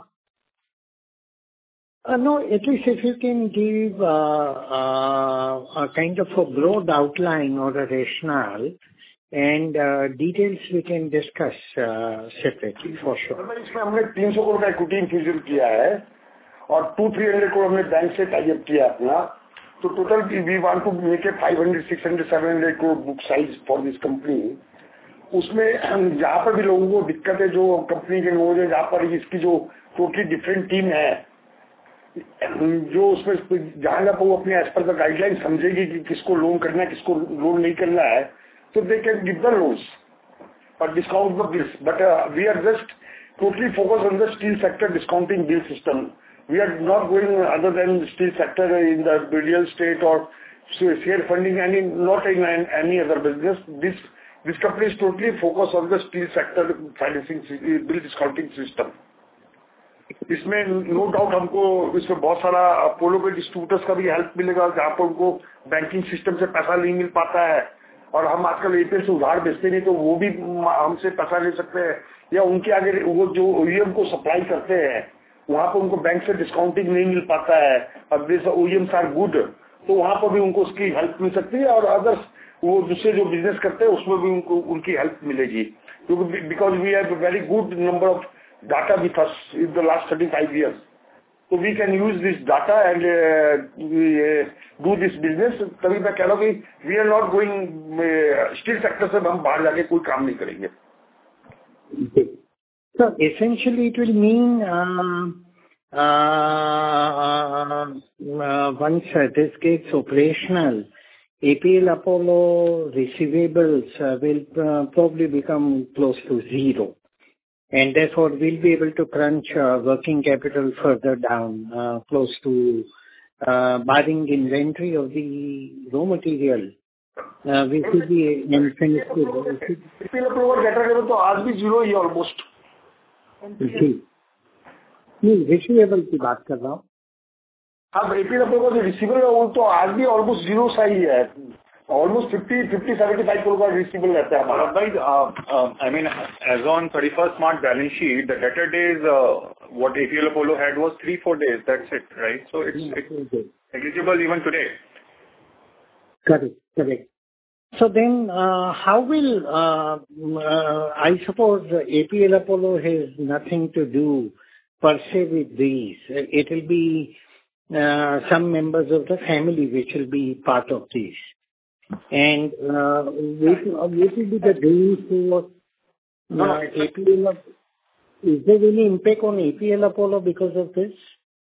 uh, no, at least if you can give uh, uh, a kind of a broad outline or a rationale, and uh, details we can discuss uh, separately for sure. इसमें हमने तीन सौ करोड़ का equity infusion किया है और to three hundred crore हमने bank से टाई अप किया अपना, तो total we want to make a five hundred six hundred seven hundred crore book size for this company. उसमें जहाँ पर भी लोगों को दिक्कत है, जो कंपनी के लोग हैं, जहाँ पर इसकी जो टोटली डिफरेंट टीम है, जो उसमें जहाँ जहाँ पर वो अपने एज पर द गाइडलाइन समझेगी कि किसको लोन करना है, किसको लोन नहीं करना है, so they can give the loans or discount the bills. But uh, we are just totally focused on the steel sector discounting bill system. We are not going other than steel sector in the real estate or share funding, any not in any other business. This this company is totally focused on the steel sector financing bill discounting system. इसमें no doubt हमको इसमें बहुत सारा Apollo के distributors का भी help मिलेगा, जहाँ पर उनको बैंकिंग सिस्टम से पैसा नहीं मिल पाता है, और हम आजकल एपीएल से उधार बेचते नहीं, तो वो भी हमसे पैसा ले सकते हैं, या उनके आगे वो जो ओईएम को सप्लाई करते हैं वहाँ पर उनको बैंक से डिस्काउंटिंग नहीं मिल पाता है, और दिस ओईएम्स आर गुड, तो वहाँ पर भी उनको उसकी हेल्प मिल सकती है, और अदर्स वो दूसरे जो बिजनेस करते हैं उसमें भी उनको उनकी हेल्प मिलेगी, क्योंकि because we have very good number of data with us in the last thirty five years, तो we can use this data and do this business. तभी मैं कह रहा हूँ कि we are not going steel sector से हम बाहर जाके कोई काम नहीं करेंगे. So essentially it will mean um, uh, uh, once uh, this gets operational, A P L Apollo receivables uh, will uh, probably become close to zero. And therefore, we'll be able to crunch uh, working capital further down, uh, close to uh, barring inventory of the raw material. Uh, we should be in finished goods. A P L approval getter level तो आज भी zero ही almost. जी, नहीं receivable की बात कर रहा हूँ. अब A P L approval जो receivable है वो तो आज भी almost zero सा ही है. Almost fifty, fifty, seventy-five crore का receivable रहता है हमारा. Right, uh, uh, I mean, as on thirty-first March balance sheet, the debtor days, uh, what A P L Apollo had was three, four days. That's it, right? So it's, it's negligible even today. Correct, correct. So then, uh, how will, uh, uh, I suppose A P L Apollo has nothing to do per se with these. It will be uh, some members of the family which will be part of these. And uh, what, what will be the gain for uh, no, no, A P L? Is there any impact on A P L Apollo because of this?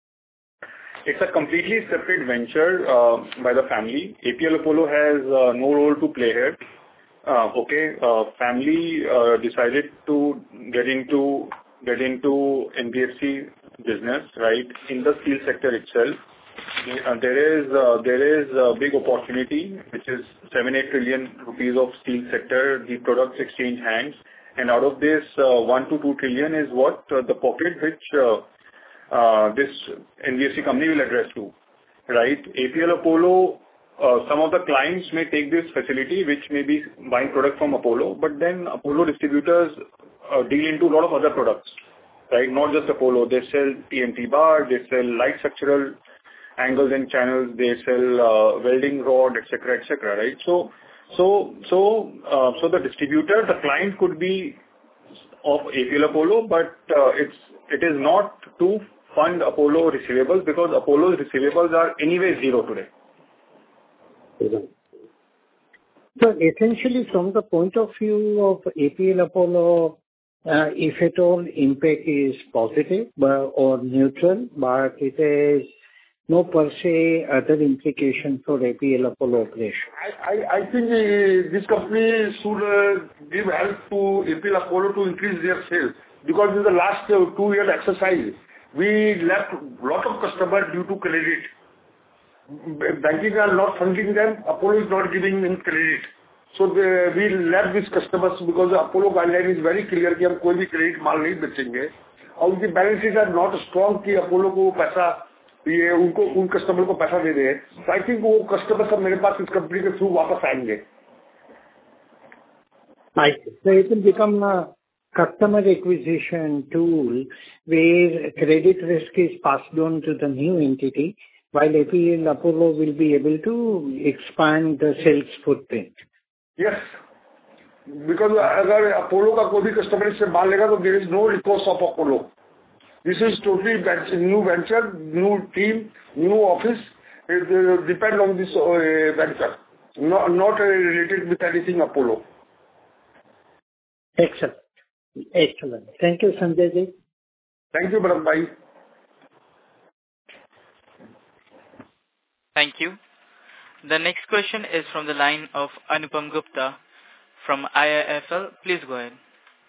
It's a completely separate venture uh, by the family. A P L Apollo has uh, no role to play here. Uh, okay, uh, family uh, decided to get into get into N B F C business, right, in the steel sector itself. Uh, there is uh, there is a big opportunity, which is seven eight trillion rupees of steel sector. The products exchange hands, and out of this, uh, one to two trillion is what uh, the pocket which uh, uh, this N B F C company will address to, right? A P L Apollo, uh, some of the clients may take this facility, which may be buying product from Apollo, but then Apollo distributors uh, deal into a lot of other products, right? Not just Apollo. They sell T M T bar, they sell light structural angles and channels, they sell uh, welding rod, et cetera, et cetera, right? So, so, so, uh, so the distributor, the client could be of A P L Apollo, but uh, it's it is not to fund Apollo receivables, because Apollo's receivables are anyway zero today. So essentially, from the point of view of A P L Apollo, uh, if at all impact is positive uh, or neutral, but it is no per se other implication for A P L Apollo operation. I, I, I think uh, this company should uh, give help to A P L Apollo to increase their sales, because in the last uh, two year exercise, we left lot of customers due to credit. Banking are not funding them, Apollo is not giving them credit. So we left these customers because the Apollo guideline is very clear कि हम कोई भी credit माल नहीं बेचेंगे और उनकी balance sheet are not strong कि Apollo को पैसा ये उनको उन customer को पैसा दे दे. So I think वो customers सब मेरे पास इस company के through वापस आएंगे. Right. So it will become a customer acquisition tool where credit risk is passed on to the new entity, while A P L Apollo will be able to expand the sales footprint. Yes, because अगर Apollo का कोई भी customer इससे माल लेगा तो there is no recourse of Apollo. This is totally new venture, new team, new office. It depend on this uh, venture, not not related with anything Apollo. Excellent. Excellent. Thank you, Sanjay ji. Thank you, Bharat bhai. Thank you. The next question is from the line of Anupam Gupta from I I F L. Please go ahead.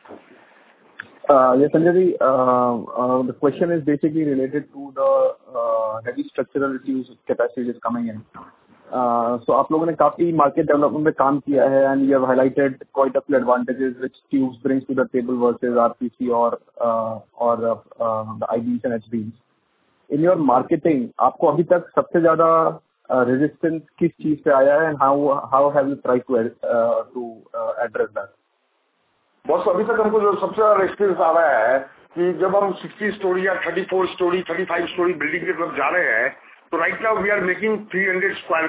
Uh, yes, Sanjay ji, uh, uh, the question is basically related to the uh, heavy structural tubes capacity which is coming in. Uh, so आप लोगों ने काफी market development में काम किया है and you have highlighted quite a few advantages which tubes brings to the table versus R P C or uh, or uh, uh, the I Bs and H Bs. In your marketing, आपको अभी तक सबसे ज़्यादा uh, resistance किस चीज पे आया है and how how have you tried to uh, to uh, address that? बस अभी तक हमको जो सबसे ज़्यादा resistance आ रहा है कि जब हम sixty story या thirty-four story, thirty-five story building की तरफ जा रहे हैं तो right now we are making three hundred square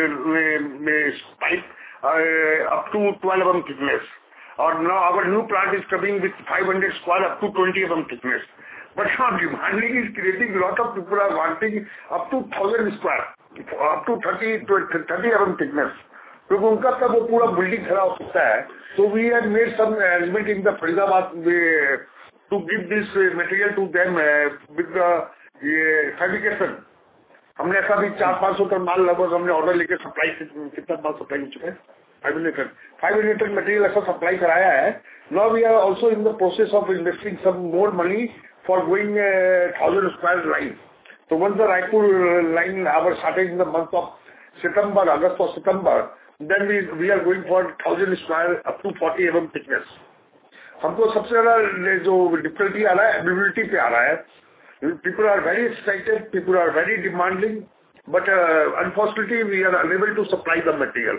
pipe uh, up to twelve millimeter thickness. और now our new plant is coming with five hundred square up to twenty millimeter thickness. But now demanding is creating a lot of people are wanting up to one thousand square, up to thirty millimeter thickness. क्योंकि उनका तब वो पूरा building खड़ा हो सकता है. So we had made some arrangement in the Faridabad to give this material to them with the fabrication. हमने ऐसा भी चार पाँच सौ टन माल लगभग हमने ऑर्डर लेके सप्लाई कितना माल सप्लाई हो चुका है five hundred ton five hundred ton material ऐसा सप्लाई कराया है. Now we are also in the process of investing some more money for going thousand square line. तो once the Raipur line our started in the month of September August और September then we we are going for thousand square up to forty M thickness. हमको सबसे ज्यादा जो difficulty आ रहा है availability पे आ रहा है. People are very excited, people are very demanding, but uh, unfortunately we are unable to supply the material.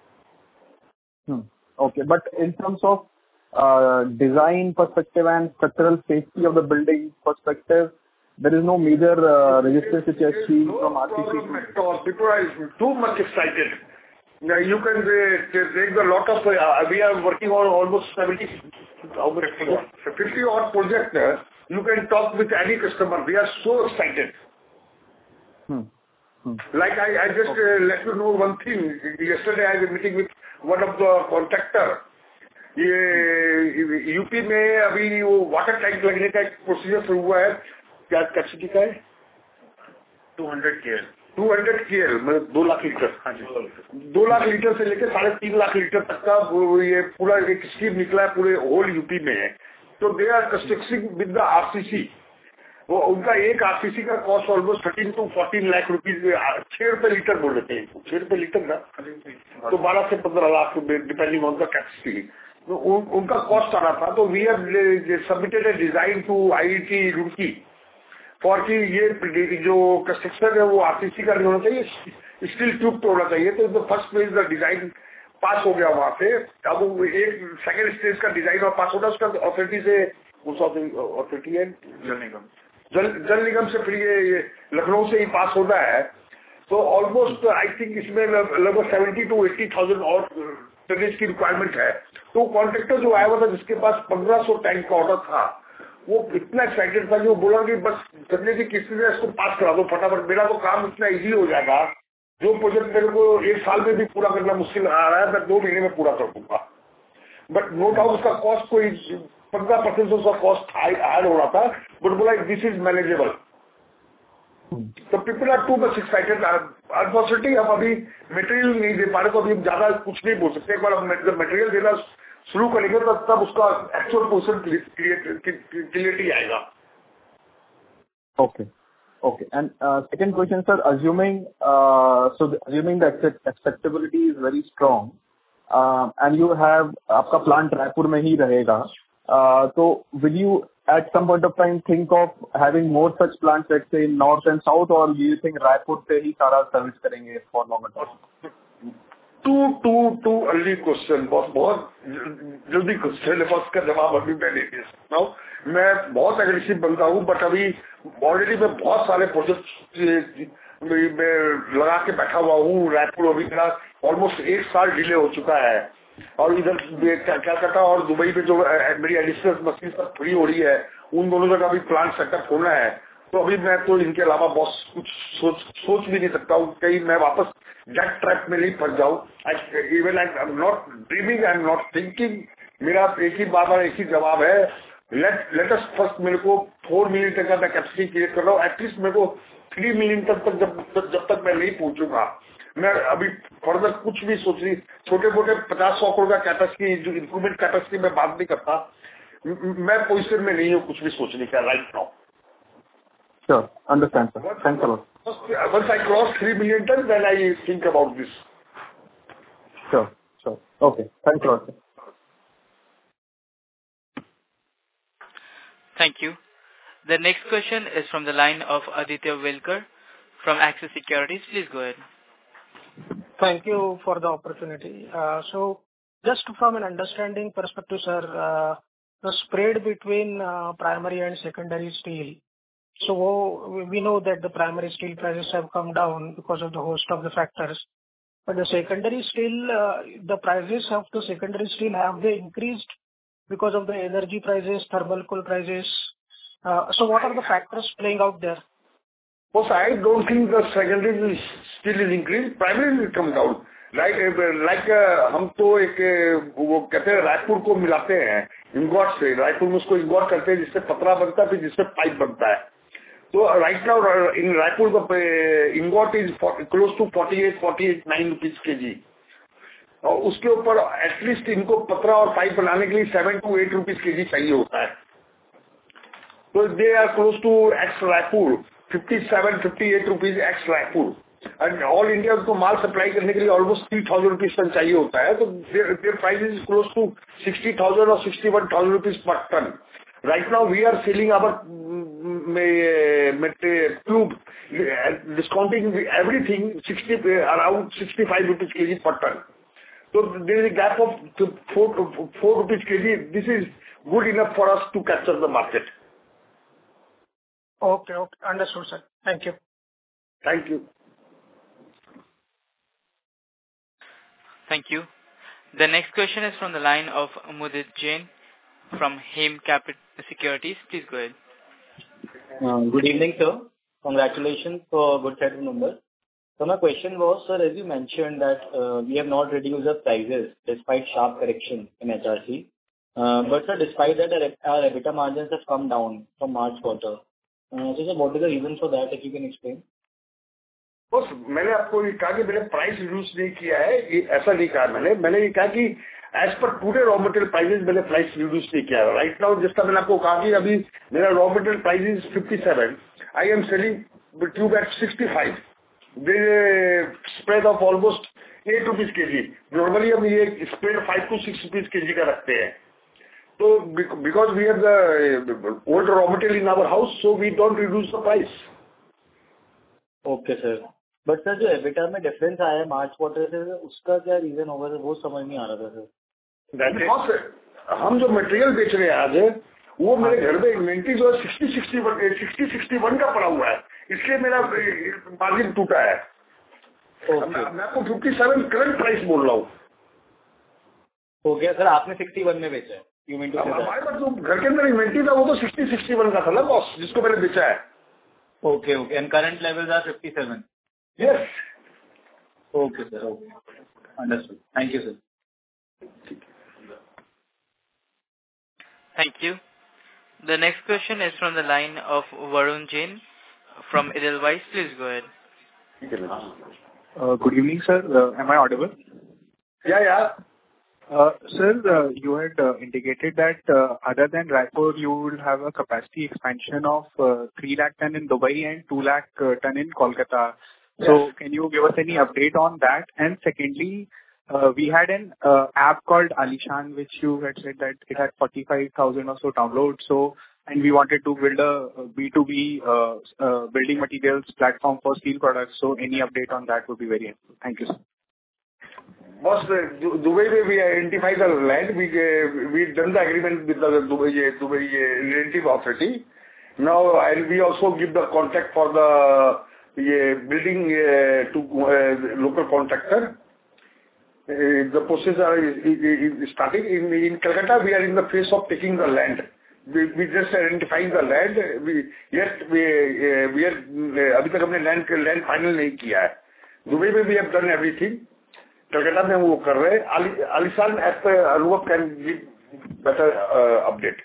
Hmm. Okay, but in terms of uh, design perspective and structural safety of the building perspective, there is no major uh, resistance which you see no from R P C. People are too much excited. Now you can uh, take the lot of, uh, we are working on almost seventy, fifty odd projects. Uh, you can talk with any customer. We are so excited. Hmm. Hmm. Like I, I just uh, let you know one thing. Yesterday I was meeting with one of the contractor. ये UP में अभी वो water tank लगने का एक procedure शुरू हुआ है. क्या कैपेसिटी का है? Two hundred K L two hundred K L मतलब दो लाख लीटर. हाँ जी, दो लाख लीटर से लेकर साढ़े तीन लाख लीटर तक का ये पूरा एक स्कीम निकला है पूरे होल यूपी में है. तो they are constructing with the RCC. वो उनका एक आरसीसी का cost almost thirteen to fourteen lakh rupees छह रुपए लीटर बोल रहे थे. छह रुपए लीटर ना तो बारह से पंद्रह lakh depending on the capacity. तो उन, उनका कॉस्ट आ रहा था. तो we have submitted a design to IIT Roorkee for कि ये जो कंस्ट्रक्शन है वो आरसीसी का नहीं होना चाहिए, स्टील ट्यूब पे होना चाहिए. तो first phase the design pass हो गया वहां पे. अब एक सेकंड स्टेज का डिजाइन और पास होना उसका अथॉरिटी से अथॉरिटी है जल निगम जल जल निगम से फिर ये लखनऊ से ही पास होना है. तो ऑलमोस्ट आई थिंक इसमें लगभग सेवेंटी टू एट्टी थाउजेंड और टनेज की रिक्वायरमेंट है. तो कॉन्ट्रैक्टर जो आया हुआ था जिसके पास पंद्रह सौ टैंक का ऑर्डर था वो इतना एक्साइटेड था कि वो बोला कि बस संजय जी किसी ने इसको पास करा दो फटाफट, मेरा तो काम इतना इजी हो जाएगा. जो प्रोजेक्ट मेरे को एक साल में भी पूरा करना मुश्किल आ रहा है मैं दो महीने में पूरा कर दूंगा. बट नो डाउट उसका कॉस्ट कोई पंद्रह परसेंट उसका कॉस्ट ऐड हो रहा था. बट बोला दिस इज मैनेजेबल. तो people are too much excited. Unfortunately हम अभी मटेरियल नहीं दे पा रहे तो अभी हम ज्यादा कुछ नहीं बोल सकते. एक बार हम मटेरियल देना शुरू करेंगे तो तब उसका एक्चुअल पोजीशन क्लियरिटी आएगा. Okay okay. And second question sir, assuming uh, so the, assuming the acceptability is very strong, uh, and you have आपका plant रायपुर में ही रहेगा, uh, so will you at some point of time think of having more such plants, let's say in north and south, or do you think Raipur से ही सारा service करेंगे for longer term? Too too too early question. बहुत बहुत जल्दी question है, उसका जवाब अभी मैं नहीं दे सकता हूँ. मैं बहुत एग्रेसिव बनता हूँ, बट अभी ऑलरेडी मैं बहुत सारे प्रोजेक्ट में लगा के बैठा हुआ हूँ. रायपुर अभी मेरा ऑलमोस्ट एक साल डिले हो चुका है, और इधर कलकत्ता और दुबई में जो मेरी एडिशनल मशीन सब फ्री हो रही है, उन दोनों जगह अभी प्लांट सेटअप होना है. तो अभी मैं तो इनके अलावा बहुत कुछ सोच सोच भी नहीं सकता हूँ, कहीं मैं वापस डेट ट्रैप में नहीं फंस जाऊँ. Even I am not dreaming, I am not thinking. मेरा एक ही बार बार एक ही जवाब है, लेट लेट अस फर्स्ट मेरे को फोर मिलियन तक का मैं कैपेसिटी क्रिएट कर रहा हूँ. एटलीस्ट मेरे को थ्री मिलियन तक तक जब तक जब तक मैं नहीं पहुंचूंगा, मैं अभी फर्दर कुछ भी सोच रही. छोटे मोटे पचास सौ करोड़ का कैपेसिटी, जो इंप्रूवमेंट कैपेसिटी में बात नहीं करता. मैं पोजिशन में नहीं हूँ कुछ भी सोचने का right now. Sure, understand, sir. Thanks a lot. Once I cross three million tons, then I think about this. Sure, sure. Okay, thanks a lot, sir. Thank you. The next question is from the line of Aditya Welkar from Axis Securities. Please go ahead. Thank you for the opportunity. Uh, so, just from an understanding perspective, sir, uh, the spread between uh, primary and secondary steel. So we know that the primary steel prices have come down because of the host of the factors, but the secondary steel, uh, the prices of the secondary steel, have they increased because of the energy prices, thermal coal prices? Uh, so what are the factors playing out there? Well, I don't think the secondary steel is increased. Primary will come down. Like like uh, हम तो एक वो कहते हैं रायपुर को मिलाते हैं ingot से. रायपुर में उसको इंगोट करते हैं जिससे पतरा बनता है, फिर जिससे पाइप बनता है. So right now in Raipur the ingot is close to forty-eight, forty-eight, nine rupees kg. और उसके ऊपर एटलीस्ट इनको पतरा और पाइप बनाने के लिए seven to eight rupees K जी चाहिए होता है. तो they are close to ex Raipur, fifty seven fifty eight rupees ex Raipur. And all India को माल सप्लाई करने के लिए almost three thousand rupees ton चाहिए होता है. तो their price is close to sixty thousand और sixty one thousand rupees per ton. Right now we are selling our tube, discounting everything sixty around sixty-five rupees kg per ton. So there is a gap of four four rupees kg. This is good enough for us to capture the market. Okay, okay, understood, sir. Thank you. Thank you. Thank you. The next question is from the line of Mudit Jain from Hem Capital Securities. Please go ahead. Uh, good evening, sir. Congratulations for good set of numbers. So my question was, sir, as you mentioned that uh, we have not reduced the prices despite sharp correction in H R C. Uh, but sir, despite that, our, our EBITDA margins have come down from March quarter. Uh, so sir, what is the reason for that, if you can explain? बस मैंने आपको ये कहा कि मैंने price reduce नहीं किया है, ऐसा नहीं कहा मैंने. मैंने ये कहा कि as per today raw material prices मैंने प्राइस रिड्यूस नहीं किया है. राइट नाउ जिसका मैंने आपको कहा कि अभी मेरा raw material price is fifty seven, I am selling tube at sixty five. Spread of almost eight rupees K G. Normally हम ये spread five to six rupees K G का रखते हैं. तो because we have the old raw material in our house, so we don't reduce the price. Okay sir. But sir जो EBITDA में difference आया है मार्च क्वार्टर से, उसका क्या रीजन होगा सर, वो समझ नहीं आ रहा था सर. हम जो मटेरियल बेच रहे हैं आज, वो मेरे घर में इन्वेंट्री जो है sixty sixty one sixty sixty one का पड़ा हुआ है, इसलिए मेरा मार्जिन टूटा है. मैं आपको फिफ्टी सेवन करंट प्राइस बोल रहा हूँ. हो गया सर, आपने सिक्सटी वन में बेचा है. यू मीन टू से हमारे पास जो घर के अंदर इन्वेंट्री था वो तो सिक्सटी सिक्सटी वन का था ना बॉस, जिसको मैंने बेचा है. Okay okay. And current levels are fifty seven. Yes. Okay, sir. Okay. Understood. Thank you, sir. Thank you. The next question is from the line of Varun Jain from Edelweiss. Please go ahead. Uh, good evening, sir. Uh, am I audible? Yeah, yeah. Uh, sir, uh, you had uh, indicated that uh, other than Raipur, you will have a capacity expansion of uh, three lakh ton in Dubai and two lakh uh, ton in Kolkata. So, yes. Can you give us any update on that? And secondly, uh, we had an uh, app called Alishan, which you had said that it had forty-five thousand or so downloads. So, and we wanted to build a B two B uh, uh, building materials platform for steel products. So, any update on that would be very helpful. Thank you, sir. Boss, the, the way we identify the land, we uh, we done the agreement with the Dubai, Dubai Relative Authority. Now, and we also give the contact for the uh, building uh, to uh, local contractor. Uh, the process is, is starting. In, in Calcutta, we are in the phase of taking the land. We, we just identifying the land. We, yet, we, uh, we are, uh, अभी तक हमने land, land final नहीं किया है. Dubai में we have done everything. Calcutta में वो कर रहे हैं. Alishan app Anubhav can give better uh, update.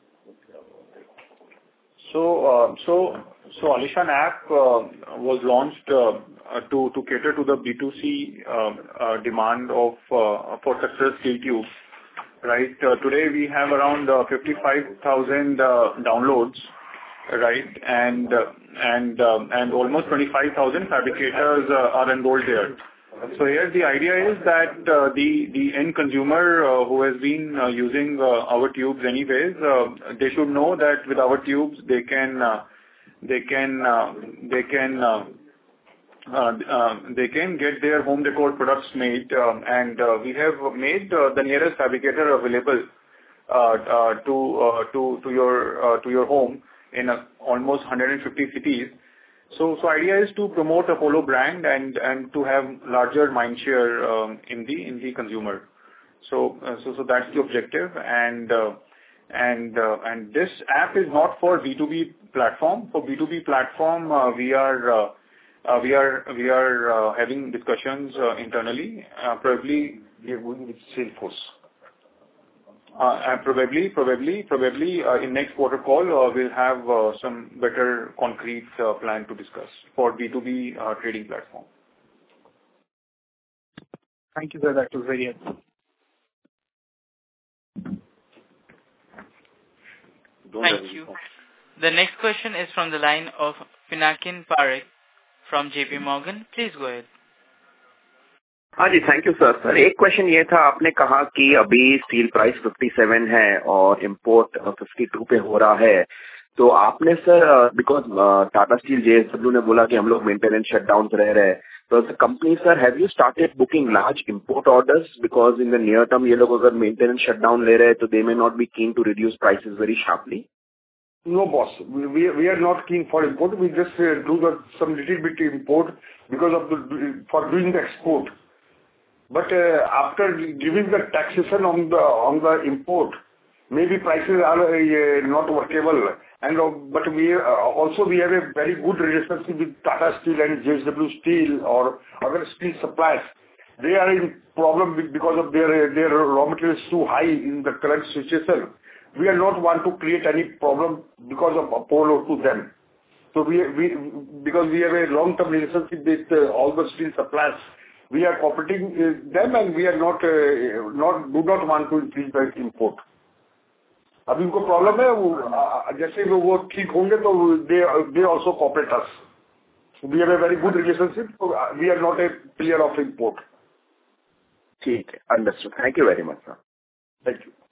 So, uh, so, so Alishan app uh, was launched uh, to to cater to the B two C uh, uh, demand of uh, for structural steel tubes. Right. Uh, today we have around uh, fifty-five thousand uh, downloads. Right, and uh, and uh, and almost twenty-five thousand fabricators uh, are enrolled there. So here the idea is that uh, the the end consumer uh, who has been uh, using uh, our tubes anyways, uh, they should know that with our tubes they can uh, they can uh, they can uh, uh, uh, they can get their home decor products made, uh, and uh, we have made uh, the nearest fabricator available uh, uh, to uh, to to your uh, to your home in uh, almost one hundred fifty cities. So, so idea is to promote Apollo brand and and to have larger mindshare um, in the in the consumer. So, uh, so so that's the objective, and uh, and uh, and this app is not for B two B platform. For B two B platform, uh, we are uh, uh, we are we are uh, having discussions uh, internally. Uh, probably we are going with Salesforce. Uh, and probably, probably, probably uh, in next quarter call, uh, we'll have uh, some better concrete uh, plan to discuss for B two B uh, trading platform. Thank you, sir. That was very helpful. Thank you. The next question is from the line of Pinakin Parekh from J P Morgan. Please go ahead. हाँ जी, thank you sir. Sir एक question ये था, आपने कहा कि अभी steel price सत्तावन है और इंपोर्ट बावन पे हो रहा है, तो आपने sir because Tata steel JSW ने बोला कि हम लोग मेंटेनेंस शटडाउन रह रहे हैं, तो company sir have you started booking large import orders because in the near term ये लोग अगर मेंटेनेंस शटडाउन ले रहे हैं तो they may not be keen to reduce prices very sharply? No, boss. We we are not keen for import. We just uh, do the some little bit import because of the for doing the export. But uh, after giving the taxation on the on the import, maybe prices are uh, not workable. And uh, but we uh, also we have a very good relationship with Tata Steel and J S W Steel or other steel suppliers. They are in problem because of their their raw materials too high in the current situation. We are not want to create any problem because of Apollo to them. So we we because we have a long term relationship with uh, all the steel suppliers. We are cooperating with them and we are not uh, not do not want to increase the import. अब इनको problem है, वो जैसे वो ठीक होंगे तो they they also cooperate us. We have a very good relationship. So we are not a player of import. ठीक है, understood. Thank you very much, sir. Thank you.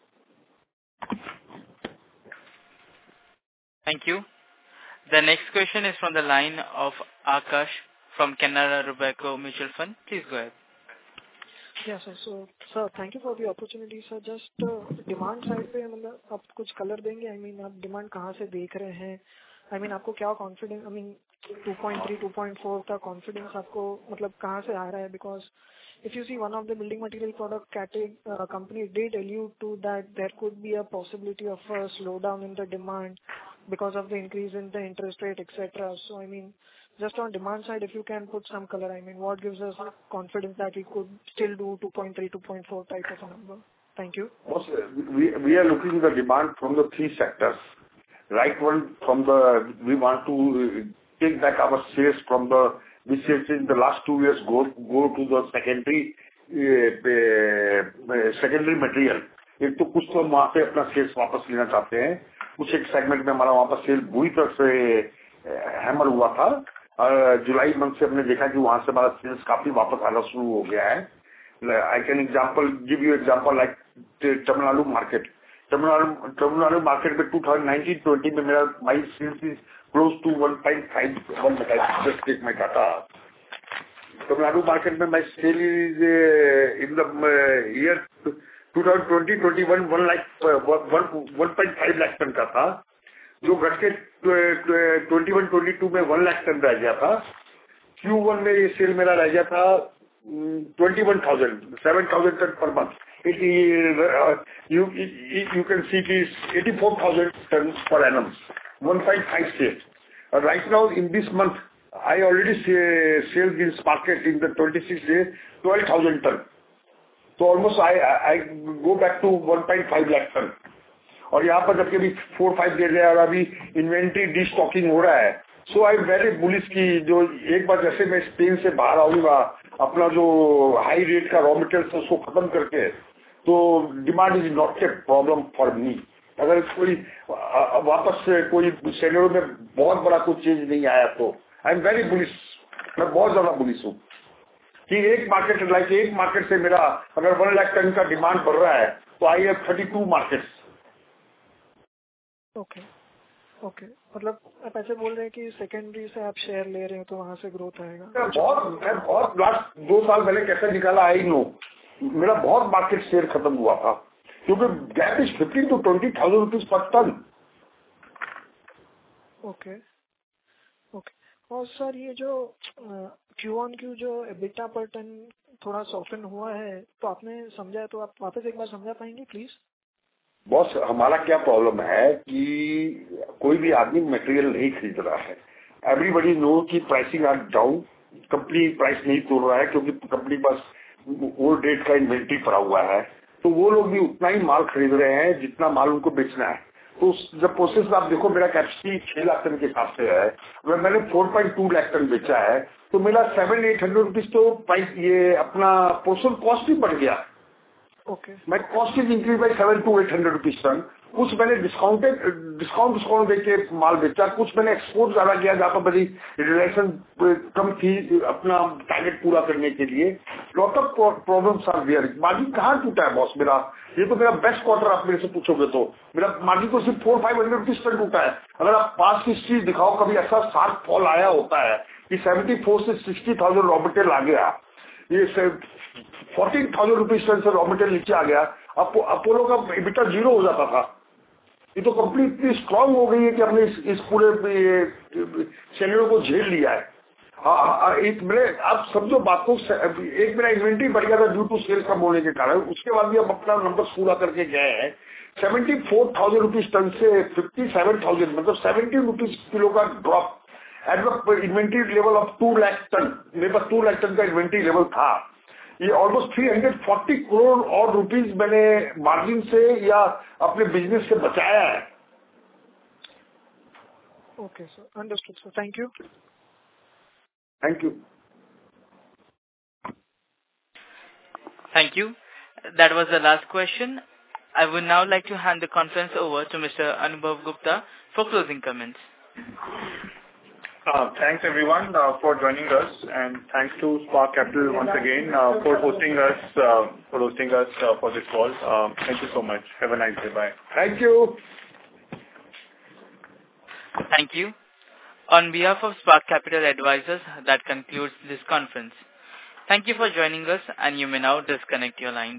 Thank you. The next question is from the line of Akash from Canara Robeco Mutual Fund. Please go ahead. Yes, sir. So, sir, thank you for the opportunity, sir. Just uh, demand side पे मतलब आप कुछ colour देंगे? I mean, आप demand कहाँ से देख रहे हैं? I mean, आपको क्या confidence? I mean, two point three, two point four का कॉन्फिडेंस आपको मतलब कहाँ से आ रहा है? Because if you see one of the building material product category uh, companies did allude to that there could be a possibility of a slowdown in the demand because of the increase in the interest rate, et cetera. So, I mean, just on demand side, if you can put some color, I mean, what gives us confidence that we could still do two point three, two point four type of a number? Thank you. Also, we we are looking at the demand from the three sectors. Right one, from the, we want to take back our sales from the, which is in the last two years go go to the secondary uh, secondary material. एक तो कुछ तो हम वहाँ पे अपना sales वापस लेना चाहते हैं, कुछ एक सेगमेंट में हमारा वहाँ पर सेल बुरी तरह से हैमर हुआ था. जुलाई मंथ से हमने देखा कि वहाँ से हमारा सेल्स काफी वापस आना शुरू हो गया है. I can example give you example like the Tamil Nadu market. Tamil Nadu, Tamil Nadu market में twenty nineteen twenty में मेरा my sales is close to one point five one. Just take my data. Tamil Nadu market में my sale is uh, in the uh, year twenty twenty twenty-one one lakh uh, one one point five lakh ton का था, जो घट के twenty-one twenty-two में one lakh ton रह गया था. Q one में ये सेल मेरा रह गया था twenty-one thousand, seven thousand ton per month. It is, uh, you, you you can see it is eighty-four thousand tons per annum, one point five sales. Uh, right now in this month, I already say, sales in this market in the twenty-six days, twelve thousand ton. So almost I, I I go back to one point five lakh ton. और यहाँ पर जबकि अभी four five days है और अभी inventory destocking हो रहा है. So I very bullish की जो एक बार जैसे मैं स्पेन से बाहर आऊँगा, अपना जो हाई रेट का रॉ मटेरियल उसको खत्म करके, तो demand is not a problem for me. अगर कोई वापस से कोई सेनरियो में बहुत बड़ा कोई चेंज नहीं आया तो आई एम वेरी बुलिश. मैं बहुत ज्यादा बुलिश हूँ कि एक मार्केट लाइक एक मार्केट से मेरा अगर वन लाख टन का डिमांड बढ़ रहा है तो I have thirty two markets. Okay okay मतलब आप ऐसे बोल रहे हैं कि सेकेंडरी से आप शेयर ले रहे हो तो वहाँ से ग्रोथ आएगा. बहुत मैं बहुत लास्ट दो साल पहले कैसे निकाला आई नो, मेरा बहुत मार्केट शेयर खत्म हुआ था क्योंकि gap is fifteen to twenty thousand rupees per ton. Okay okay. और सर ये जो क्यू ऑन क्यू जो एबिटा पर टन थोड़ा सॉफ्टन हुआ है तो आपने समझा है तो आप वापस एक बार समझा पाएंगे प्लीज. बॉस हमारा क्या प्रॉब्लम है कि कोई भी आदमी मटेरियल नहीं खरीद रहा है. एवरीबडी नो कि pricing are down. Company price नहीं तोड़ रहा है क्योंकि कंपनी पास ओल्ड डेट का इन्वेंट्री पड़ा हुआ है, तो वो लोग भी उतना ही माल खरीद रहे हैं जितना माल उनको बेचना है. तो जब प्रोसेस आप देखो मेरा कैपेसिटी छह लाख टन के हिसाब से है, अगर मैंने four point two lakh ton बेचा है तो मेरा सेवन एट हंड्रेड रुपीज तो प्राइस ये अपना प्रोसेस कॉस्ट भी बढ़ गया. Okay. My cost is increase by seven to eight hundred rupees ton. कुछ मैंने डिस्काउंटेड डिस्काउंट डिस्काउंट देके माल बेचा, कुछ मैंने एक्सपोर्ट ज्यादा किया जहाँ पर मेरी रिलेशन कम थी अपना टारगेट पूरा करने के लिए. Lot of problems are there. Margin कहाँ टूटा है बॉस मेरा? ये तो मेरा बेस्ट क्वार्टर आप मेरे से पूछोगे तो मेरा मार्जिन तो सिर्फ फोर फाइव हंड्रेड रुपीज तक टूटा है. अगर आप पास की चीज दिखाओ कभी ऐसा शार्प फॉल आया होता है कि सेवेंटी फोर से सिक्सटी थाउजेंड रॉ मटेरियल आ गया, ये फोर्टीन थाउजेंड रुपीज टन से रॉ मटेरियल नीचे आ गया, अब अपोलो का एबिटा जीरो हो जाता था. ये तो कंपनी इतनी स्ट्रांग हो गई है कि हमने इस, इस पूरे सेनेरियो को झेल लिया है. हाँ एक मेरे आप समझो बात को, एक मेरा इन्वेंट्री बढ़ गया था ड्यू टू सेल कम होने के कारण, उसके बाद भी हम अपना नंबर पूरा करके गए हैं. Seventy four thousand rupees ton से फिफ्टी सेवन थाउजेंड मतलब सेवेंटी रुपीज किलो का drop at the inventory level of two lakh ton. मेरे पास टू लाख टन का इन्वेंट्री लेवल था. ये almost three hundred forty crore और रुपीज मैंने मार्जिन से या अपने बिजनेस से बचाया है. Okay sir, understood sir. Thank you. Thank you. Thank you. That was the last question. I would now like to hand the conference over to Mister Anubhav Gupta for closing comments. Uh, thanks everyone uh, for joining us, and thanks to Spark Capital once again uh, for hosting us uh, for hosting us uh, for this call. Uh, thank you so much. Have a nice day. Bye. Thank you. Thank you. On behalf of Spark Capital Advisors, that concludes this conference. Thank you for joining us, and you may now disconnect your line.